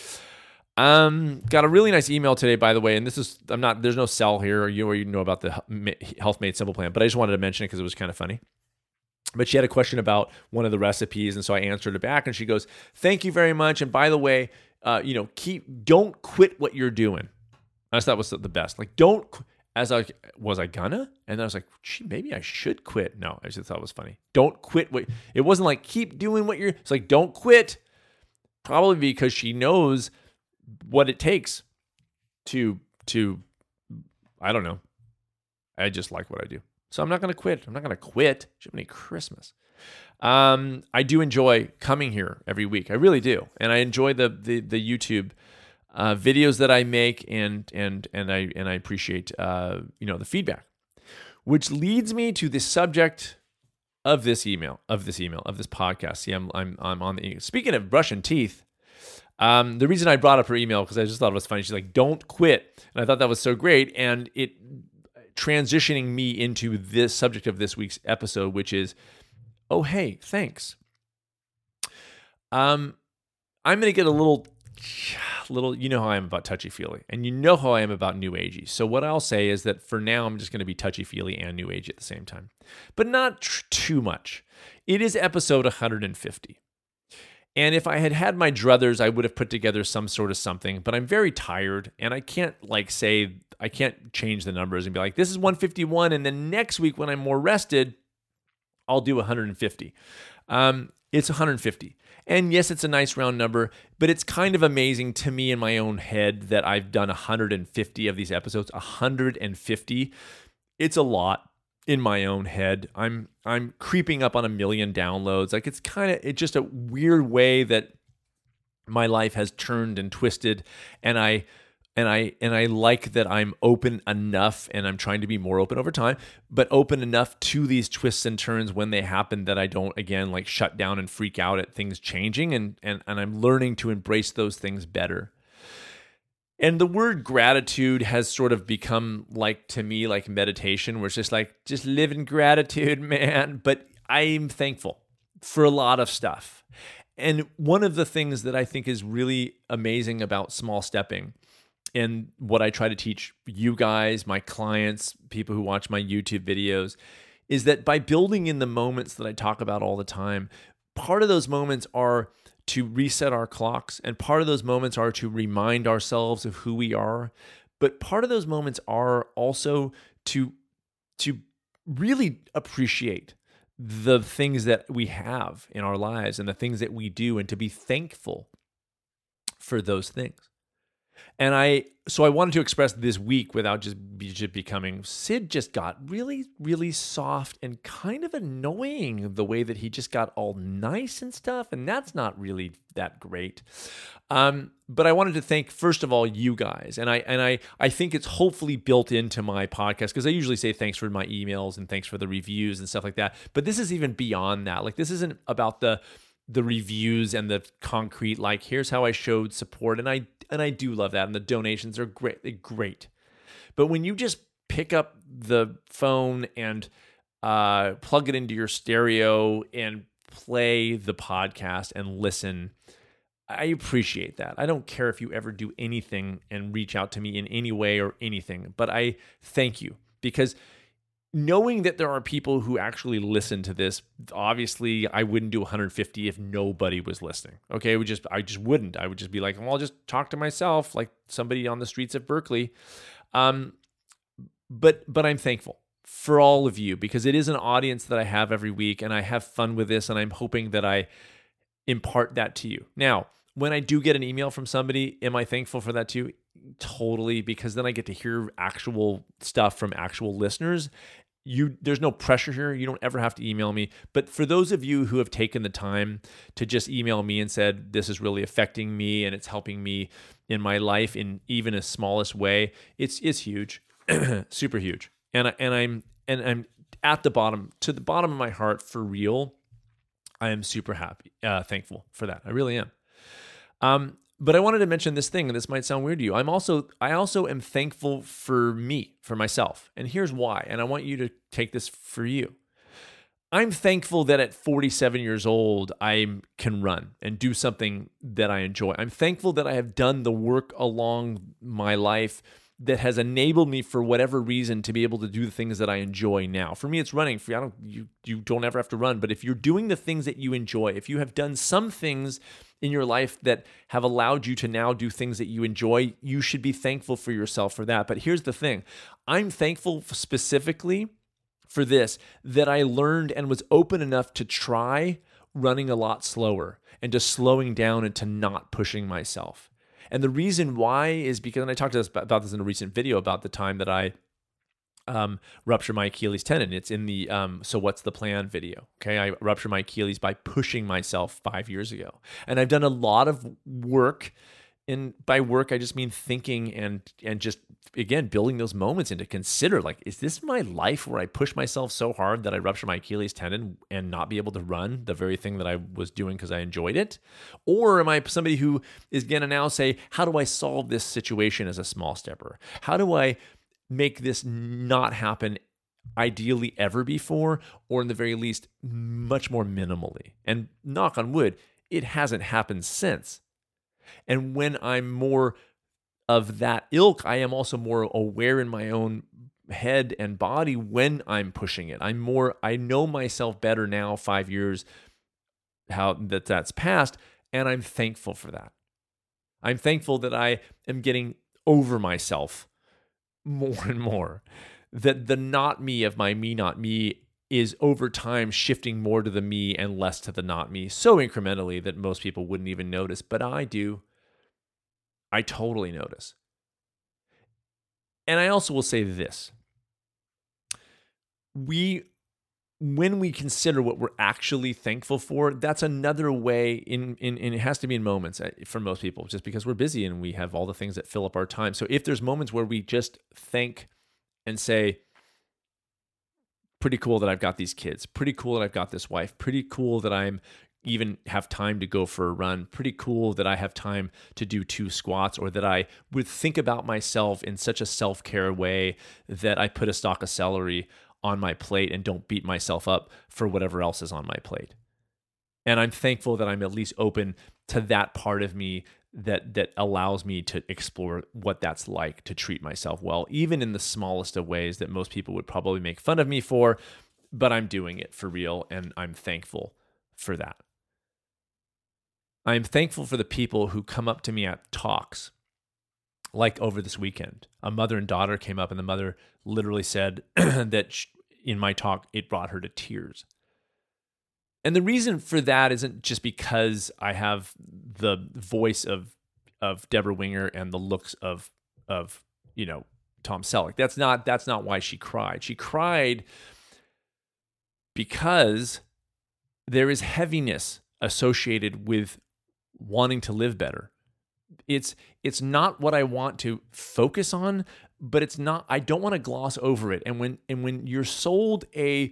right. Got a really nice email today, by the way, and there's no sell here or you know about the Health Made Simple plan, but I just wanted to mention it because it was kind of funny. But she had a question about one of the recipes, and so I answered it back, and she goes, "Thank you very much. And by the way, don't quit what you're doing." I just thought was the best. Like, don't. Was I gonna? And then I was like, maybe I should quit. No, I just thought it was funny. Don't quit. It wasn't like keep doing what you're. It's like don't quit. probably because she knows what it takes to I don't know. I just like what I do. So I'm not going to quit. I'm not going to quit. Jiminy Christmas. I do enjoy coming here every week. I really do. And I enjoy the YouTube videos that I make, and I appreciate the feedback. Which leads me to the subject of this podcast. See, I'm on the email. Speaking of brushing teeth, the reason I brought up her email, because I just thought it was funny. She's like, "Don't quit," and I thought that was so great, and it transitioning me into this subject of this week's episode, which is, oh hey, thanks. I'm gonna get a little. You know how I am about touchy-feely, and you know how I am about new agey. So what I'll say is that for now, I'm just going to be touchy-feely and new age at the same time, but not too much. It is episode 150. And if I had my druthers, I would have put together some sort of something, but I'm very tired, and I can't change the numbers and be like, this is 151, and then next week when I'm more rested, I'll do 150. It's 150. And yes, it's a nice round number, but it's kind of amazing to me in my own head that I've done 150 of these episodes. 150. It's a lot in my own head. I'm creeping up on 1 million downloads. Like it's just a weird way that my life has turned and twisted, and I like that I'm open enough, and I'm trying to be more open over time, but open enough to these twists and turns when they happen that I don't, again, like shut down and freak out at things changing, and I'm learning to embrace those things better. And the word gratitude has sort of become to me like meditation, where it's just live in gratitude, man. But I'm thankful for a lot of stuff. And one of the things that I think is really amazing about small stepping, and what I try to teach you guys, my clients, people who watch my YouTube videos, is that by building in the moments that I talk about all the time, part of those moments are to reset our clocks, and part of those moments are to remind ourselves of who we are. But part of those moments are also to really appreciate the things that we have in our lives and the things that we do, and to be thankful for those things. And so I wanted to express this week without just becoming, Sid just got really, really soft and kind of annoying the way that he just got all nice and stuff. And that's not really that great. But I wanted to thank, first of all, you guys. And I think it's hopefully built into my podcast, because I usually say thanks for my emails and thanks for the reviews and stuff like that. But this is even beyond that. Like, this isn't about the reviews and the concrete, like, here's how I showed support. And I do love that. And the donations are great. They're great. But when you just pick up the phone and plug it into your stereo and play the podcast and listen, I appreciate that. I don't care if you ever do anything and reach out to me in any way or anything, but I thank you, because knowing that there are people who actually listen to this, obviously I wouldn't do 150 if nobody was listening. Okay, I just wouldn't. I would just be like, well, I'll just talk to myself like somebody on the streets of Berkeley. But I'm thankful for all of you, because it is an audience that I have every week, and I have fun with this, and I'm hoping that I impart that to you. Now, when I do get an email from somebody, am I thankful for that too? Totally, because then I get to hear actual stuff from actual listeners. There's no pressure here. You don't ever have to email me. But for those of you who have taken the time to just email me and said, this is really affecting me and it's helping me in my life in even a smallest way, it's huge, super huge. And I'm at the bottom of my heart, for real. I am super happy, thankful for that. I really am. But I wanted to mention this thing, and this might sound weird to you. I also am thankful for me, for myself. And here's why. And I want you to take this for you. I'm thankful that at 47 years old, I can run and do something that I enjoy. I'm thankful that I have done the work along my life that has enabled me, for whatever reason, to be able to do the things that I enjoy now. For me, it's running. For you, you don't ever have to run. But if you're doing the things that you enjoy, if you have done some things in your life that have allowed you to now do things that you enjoy, you should be thankful for yourself for that. But here's the thing. I'm thankful specifically for this, that I learned and was open enough to try running a lot slower and to slowing down and to not pushing myself. And the reason why is because, and I talked about this in a recent video about the time that I ruptured my Achilles tendon. It's in the So What's the Plan video. Okay, I ruptured my Achilles by pushing myself 5 years ago. And I've done a lot of work. And by work, I just mean thinking and just, again, building those moments and to consider, like, is this my life where I push myself so hard that I rupture my Achilles tendon and not be able to run the very thing that I was doing because I enjoyed it? Or am I somebody who is going to now say, how do I solve this situation as a small stepper? How do I make this not happen ideally ever before, or in the very least, much more minimally? And knock on wood, it hasn't happened since. And when I'm more of that ilk, I am also more aware in my own head and body when I'm pushing it. I know myself better now, 5 years, how that's passed, and I'm thankful for that. I'm thankful that I am getting over myself more and more. That the not me of my me, not me is over time shifting more to the me and less to the not me, so incrementally that most people wouldn't even notice, but I do. I totally notice. And I also will say this. When we consider what we're actually thankful for, that's another way and it has to be in moments for most people, just because we're busy and we have all the things that fill up our time. So if there's moments where we just thank and say, pretty cool that I've got these kids, pretty cool that I've got this wife, pretty cool that I'm even have time to go for a run, pretty cool that I have time to do 2 squats, or that I would think about myself in such a self-care way that I put a stalk of celery on my plate and don't beat myself up for whatever else is on my plate. And I'm thankful that I'm at least open to that part of me that allows me to explore what that's like to treat myself well, even in the smallest of ways that most people would probably make fun of me for, but I'm doing it for real, and I'm thankful for that. I'm thankful for the people who come up to me at talks, like over this weekend. A mother and daughter came up, and the mother literally said that in my talk, it brought her to tears. And the reason for that isn't just because I have the voice of Deborah Winger and the looks of Tom Selleck. That's not why she cried. She cried because there is heaviness associated with wanting to live better. It's not what I want to focus on, but it's not. I don't want to gloss over it. And when you're sold a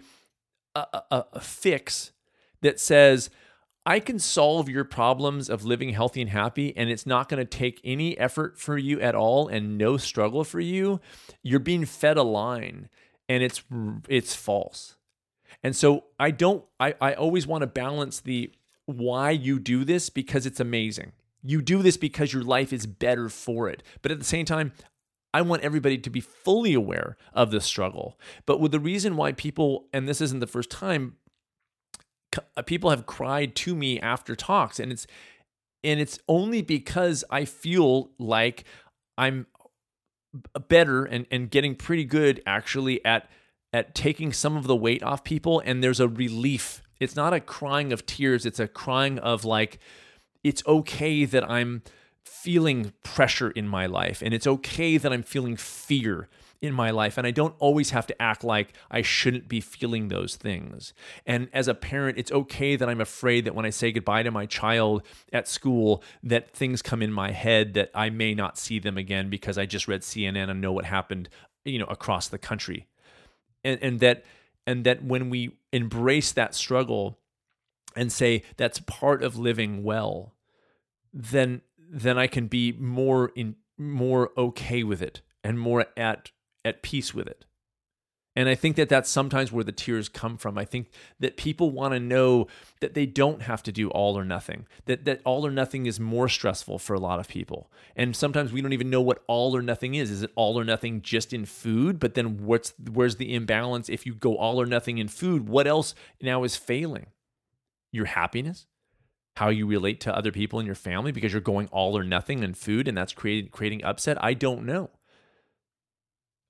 fix that says, I can solve your problems of living healthy and happy, and it's not going to take any effort for you at all and no struggle for you, you're being fed a line, and it's false. And so I always want to balance the why you do this because it's amazing. You do this because your life is better for it. But at the same time, I want everybody to be fully aware of the struggle. But with the reason why people, and this isn't the first time, people have cried to me after talks, and it's only because I feel like I'm better and getting pretty good actually at taking some of the weight off people, and there's a relief. It's not a crying of tears, it's a crying of like, it's okay that I'm feeling pressure in my life, and it's okay that I'm feeling fear in my life, and I don't always have to act like I shouldn't be feeling those things. And as a parent, it's okay that I'm afraid that when I say goodbye to my child at school, that things come in my head that I may not see them again because I just read CNN and know what happened, across the country. And that when we embrace that struggle and say that's part of living well, then I can be more okay with it and more at peace with it. And I think that that's sometimes where the tears come from. I think that people want to know that they don't have to do all or nothing, that all or nothing is more stressful for a lot of people. And sometimes we don't even know what all or nothing is. Is it all or nothing just in food? But then where's the imbalance? If you go all or nothing in food, what else now is failing? Your happiness? How you relate to other people in your family because you're going all or nothing in food and that's creating upset? I don't know.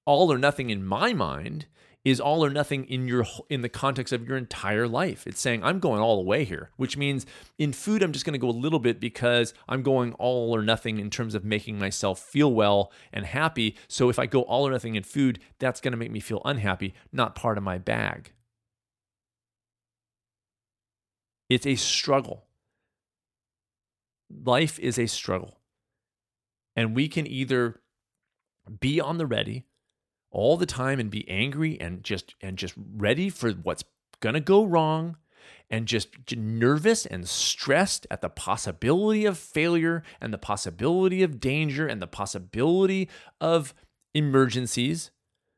all or nothing in my mind is all or nothing in the context of your entire life. It's saying I'm going all the way here, which means in food, I'm just going to go a little bit because I'm going all or nothing in terms of making myself feel well and happy. So if I go all or nothing in food, that's going to make me feel unhappy, not part of my bag. It's a struggle. Life is a struggle. And we can either be on the ready all the time and be angry and just ready for what's going to go wrong and just nervous and stressed at the possibility of failure and the possibility of danger and the possibility of emergencies.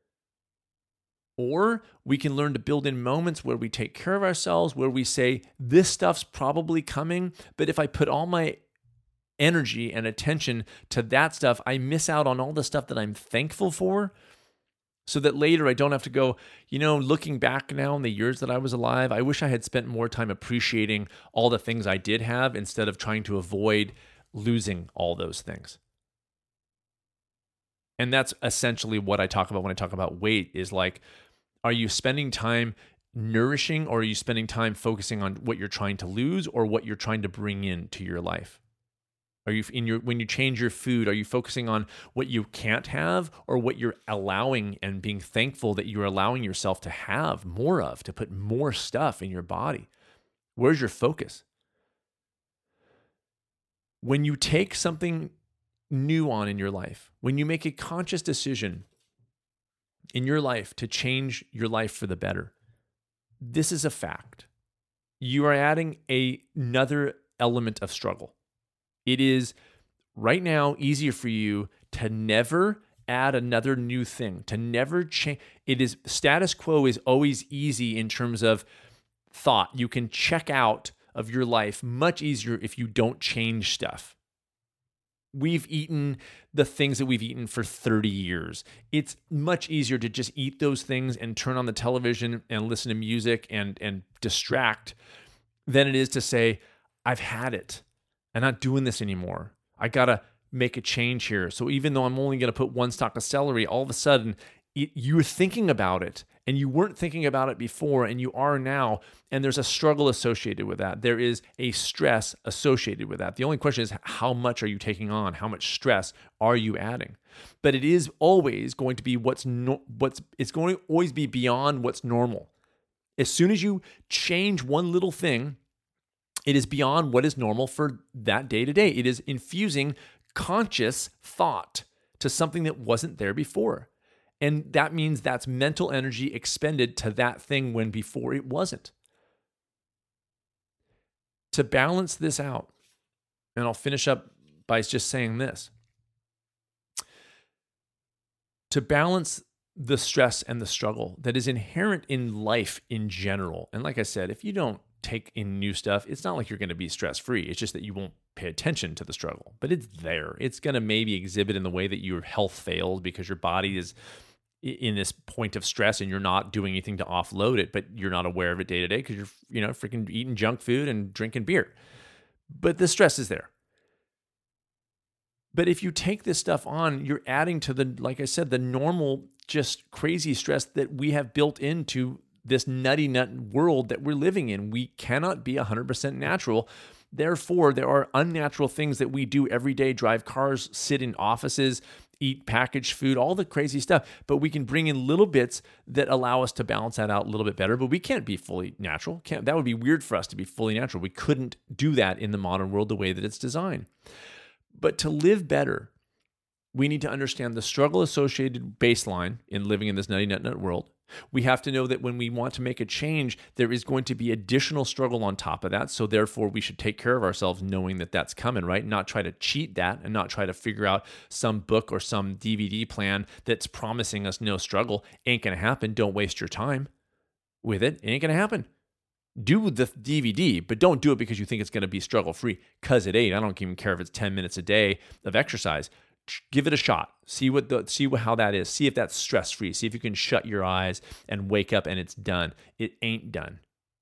Or we can learn to build in moments where we take care of ourselves, where we say, this stuff's probably coming, but if I put all my energy and attention to that stuff, I miss out on all the stuff that I'm thankful for, so that later I don't have to go, looking back now in the years that I was alive, I wish I had spent more time appreciating all the things I did have instead of trying to avoid losing all those things. And that's essentially what I talk about when I talk about weight is like, are you spending time nourishing or are you spending time focusing on what you're trying to lose or what you're trying to bring into your life? Are you when you change your food, are you focusing on what you can't have or what you're allowing and being thankful that you're allowing yourself to have more of, to put more stuff in your body? Where's your focus? When you take something new on in your life, when you make a conscious decision in your life to change your life for the better, this is a fact. You are adding another element of struggle. It is right now easier for you to never add another new thing, to never change. It is status quo is always easy in terms of thought. You can check out of your life much easier if you don't change stuff. We've eaten the things that we've eaten for 30 years. It's much easier to just eat those things and turn on the television and listen to music and distract than it is to say, I've had it. I'm not doing this anymore. I got to make a change here. So even though I'm only going to put one stalk of celery, all of a sudden you're thinking about it and you weren't thinking about it before and you are now. And there's a struggle associated with that. There is a stress associated with that. The only question is how much are you taking on? How much stress are you adding? But it is always going to be it's going to always be beyond what's normal. As soon as you change one little thing, it is beyond what is normal for that day to day. It is infusing conscious thought to something that wasn't there before. And that means that's mental energy expended to that thing when before it wasn't. To balance this out, and I'll finish up by just saying this. To balance the stress and the struggle that is inherent in life in general. And like I said, if you don't take in new stuff, it's not like you're going to be stress-free. It's just that you won't pay attention to the struggle, but it's there. It's going to maybe exhibit in the way that your health fails because your body is in this point of stress and you're not doing anything to offload it, but you're not aware of it day to day because you're, freaking eating junk food and drinking beer. But the stress is there. But if you take this stuff on, you're adding to like I said, the normal, just crazy stress that we have built into this nutty nut world that we're living in. We cannot be 100% natural. Therefore, there are unnatural things that we do every day, drive cars, sit in offices, eat packaged food, all the crazy stuff. But we can bring in little bits that allow us to balance that out a little bit better. But we can't be fully natural. That would be weird for us to be fully natural. We couldn't do that in the modern world the way that it's designed. But to live better, we need to understand the struggle associated baseline in living in this nutty nut world. We have to know that when we want to make a change, there is going to be additional struggle on top of that. So therefore, we should take care of ourselves knowing that that's coming, right? Not try to cheat that and not try to figure out some book or some DVD plan that's promising us no struggle. Ain't going to happen. Don't waste your time with it. It ain't going to happen. Do the DVD, but don't do it because you think it's going to be struggle-free, because it ain't. I don't even care if it's 10 minutes a day of exercise. Give it a shot. See how that is. See if that's stress-free. See if you can shut your eyes and wake up and it's done. It ain't done.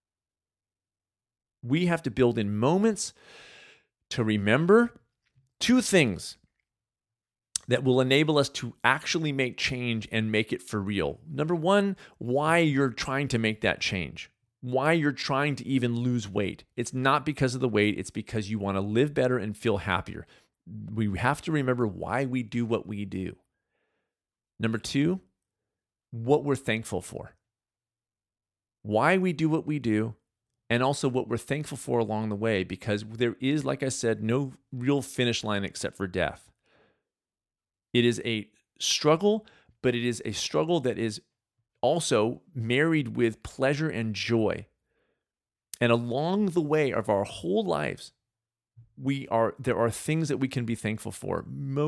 We have to build in moments to remember two things that will enable us to actually make change and make it for real. Number one, why you're trying to make that change, why you're trying to even lose weight. It's not because of the weight, it's because you want to live better and feel happier. We have to remember why we do what we do. Number two, what we're thankful for. Why we do what we do, and also what we're thankful for along the way, because there is, like I said, no real finish line except for death. It is a struggle, but it is a struggle that is also married with pleasure and joy. And along the way of our whole lives, there are things that we can be thankful for.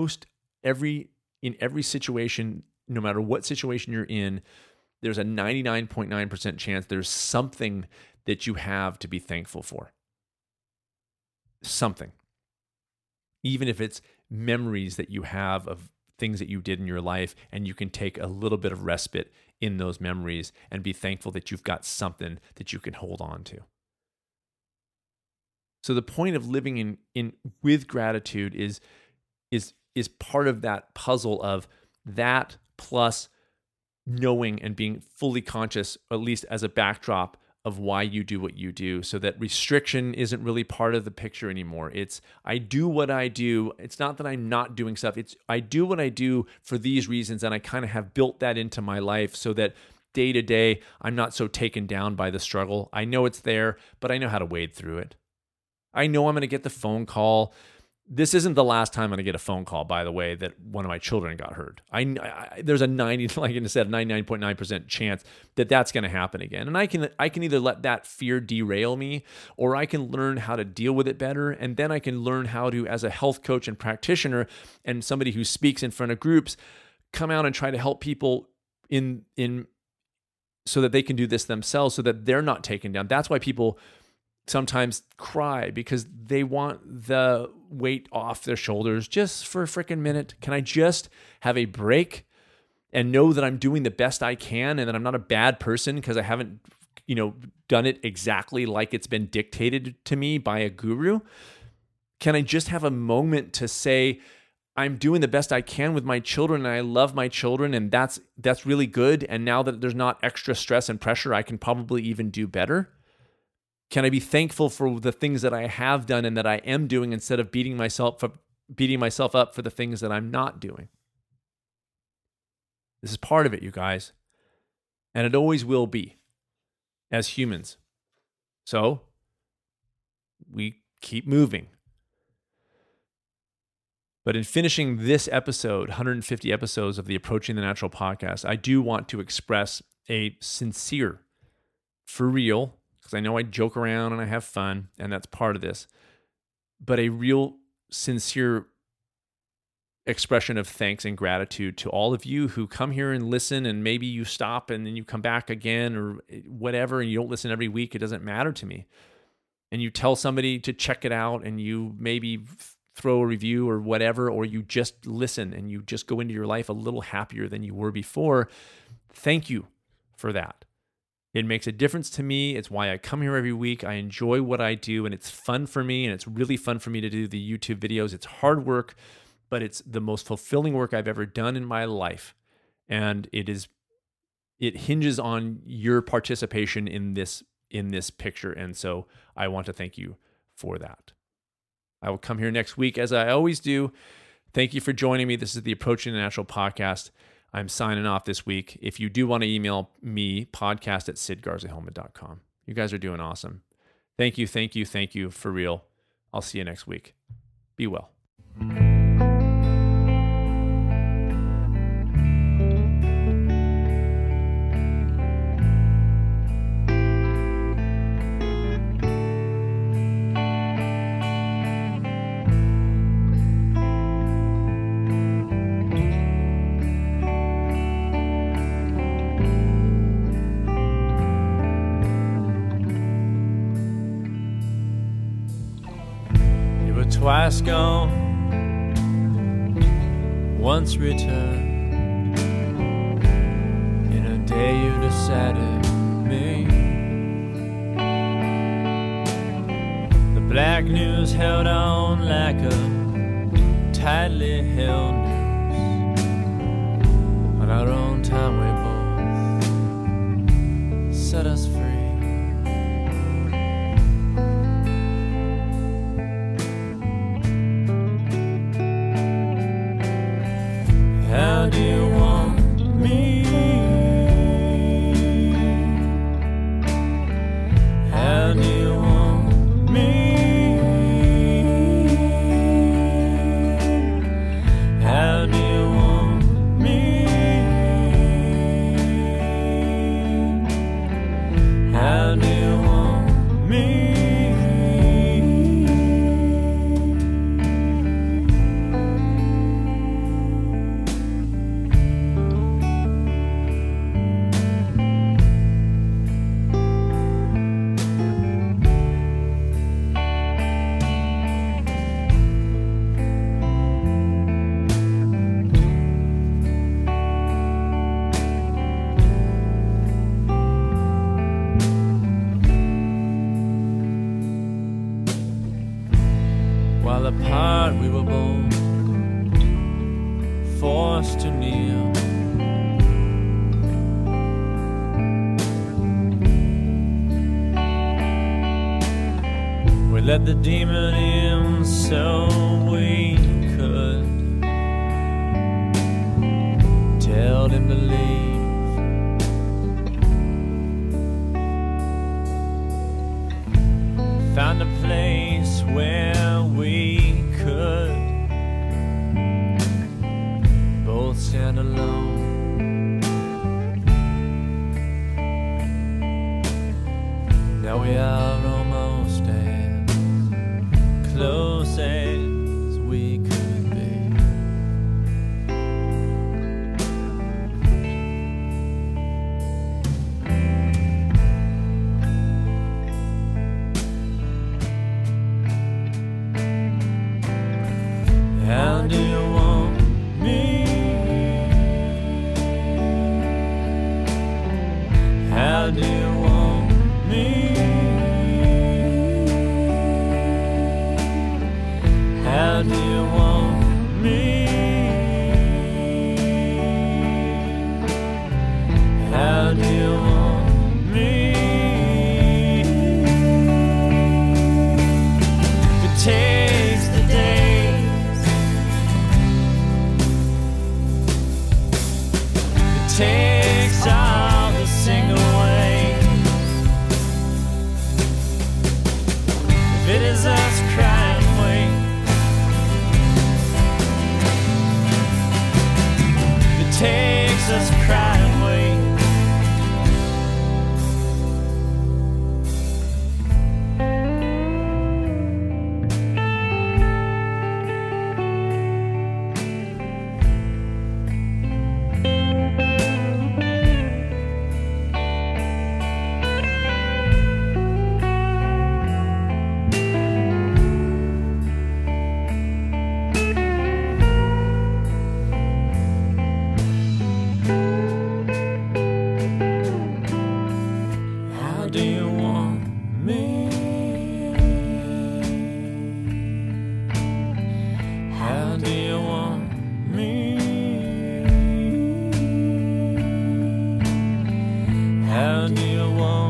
In every situation, no matter what situation you're in, there's a 99.9% chance there's something that you have to be thankful for. Something. Even if it's memories that you have of things that you did in your life, and you can take a little bit of respite in those memories and be thankful that you've got something that you can hold on to. So the point of living in with gratitude is part of that puzzle of that plus knowing and being fully conscious, at least as a backdrop of why you do what you do, so that restriction isn't really part of the picture anymore. It's I do what I do. It's not that I'm not doing stuff. It's I do what I do for these reasons, and I kind of have built that into my life so that day to day, I'm not so taken down by the struggle. I know it's there, but I know how to wade through it. I know I'm going to get the phone call. This isn't the last time I'm going to get a phone call, by the way, that one of my children got hurt. There's a 99.9% chance that that's going to happen again. And I can either let that fear derail me, or I can learn how to deal with it better. And then I can learn how to, as a health coach and practitioner and somebody who speaks in front of groups, come out and try to help people in so that they can do this themselves, so that they're not taken down. That's why people sometimes cry, because they want the weight off their shoulders just for a freaking minute. Can I just have a break and know that I'm doing the best I can and that I'm not a bad person because I haven't, done it exactly like it's been dictated to me by a guru? Can I just have a moment to say, I'm doing the best I can with my children and I love my children, and that's really good. And now that there's not extra stress and pressure, I can probably even do better. Can I be thankful for the things that I have done and that I am doing, instead of beating myself up for the things that I'm not doing? This is part of it, you guys. And it always will be, as humans. So we keep moving. But in finishing this episode, 150 episodes of the Approaching the Natural podcast, I do want to express a sincere, for real, because I know I joke around and I have fun, and that's part of this, but a real sincere expression of thanks and gratitude to all of you who come here and listen, and maybe you stop and then you come back again or whatever, and you don't listen every week. It doesn't matter to me. And you tell somebody to check it out, and you maybe throw a review or whatever, or you just listen and you just go into your life a little happier than you were before. Thank you for that. It makes a difference to me. It's why I come here every week. I enjoy what I do, and it's fun for me, and it's really fun for me to do the YouTube videos. It's hard work, but it's the most fulfilling work I've ever done in my life. And it hinges on your participation in this picture. And so I want to thank you for that. I will come here next week, as I always do. Thank you for joining me. This is the Approaching the Natural podcast. I'm signing off this week. If you do want to email me, podcast@sidgarzahillman.com. You guys are doing awesome. Thank you for real. I'll see you next week. Be well. Twice gone, once returned. In a day you decided me. The black news held on like a tightly held noose. In our own time we both set us free. How do you want me? How do you want me? How do you want me? How do you want me? While apart we were both forced to kneel. We let the demon in so we could tell him to leave. Found a place where we could both stand alone. Now we are almost as close as we could be. How do you want me? How do you want me? How do you want me? How do you want me? If it takes the days, it takes all the sing away. If it is us crying, wait. If it takes us crying, wait. How do you want me? How do you want me? How do you want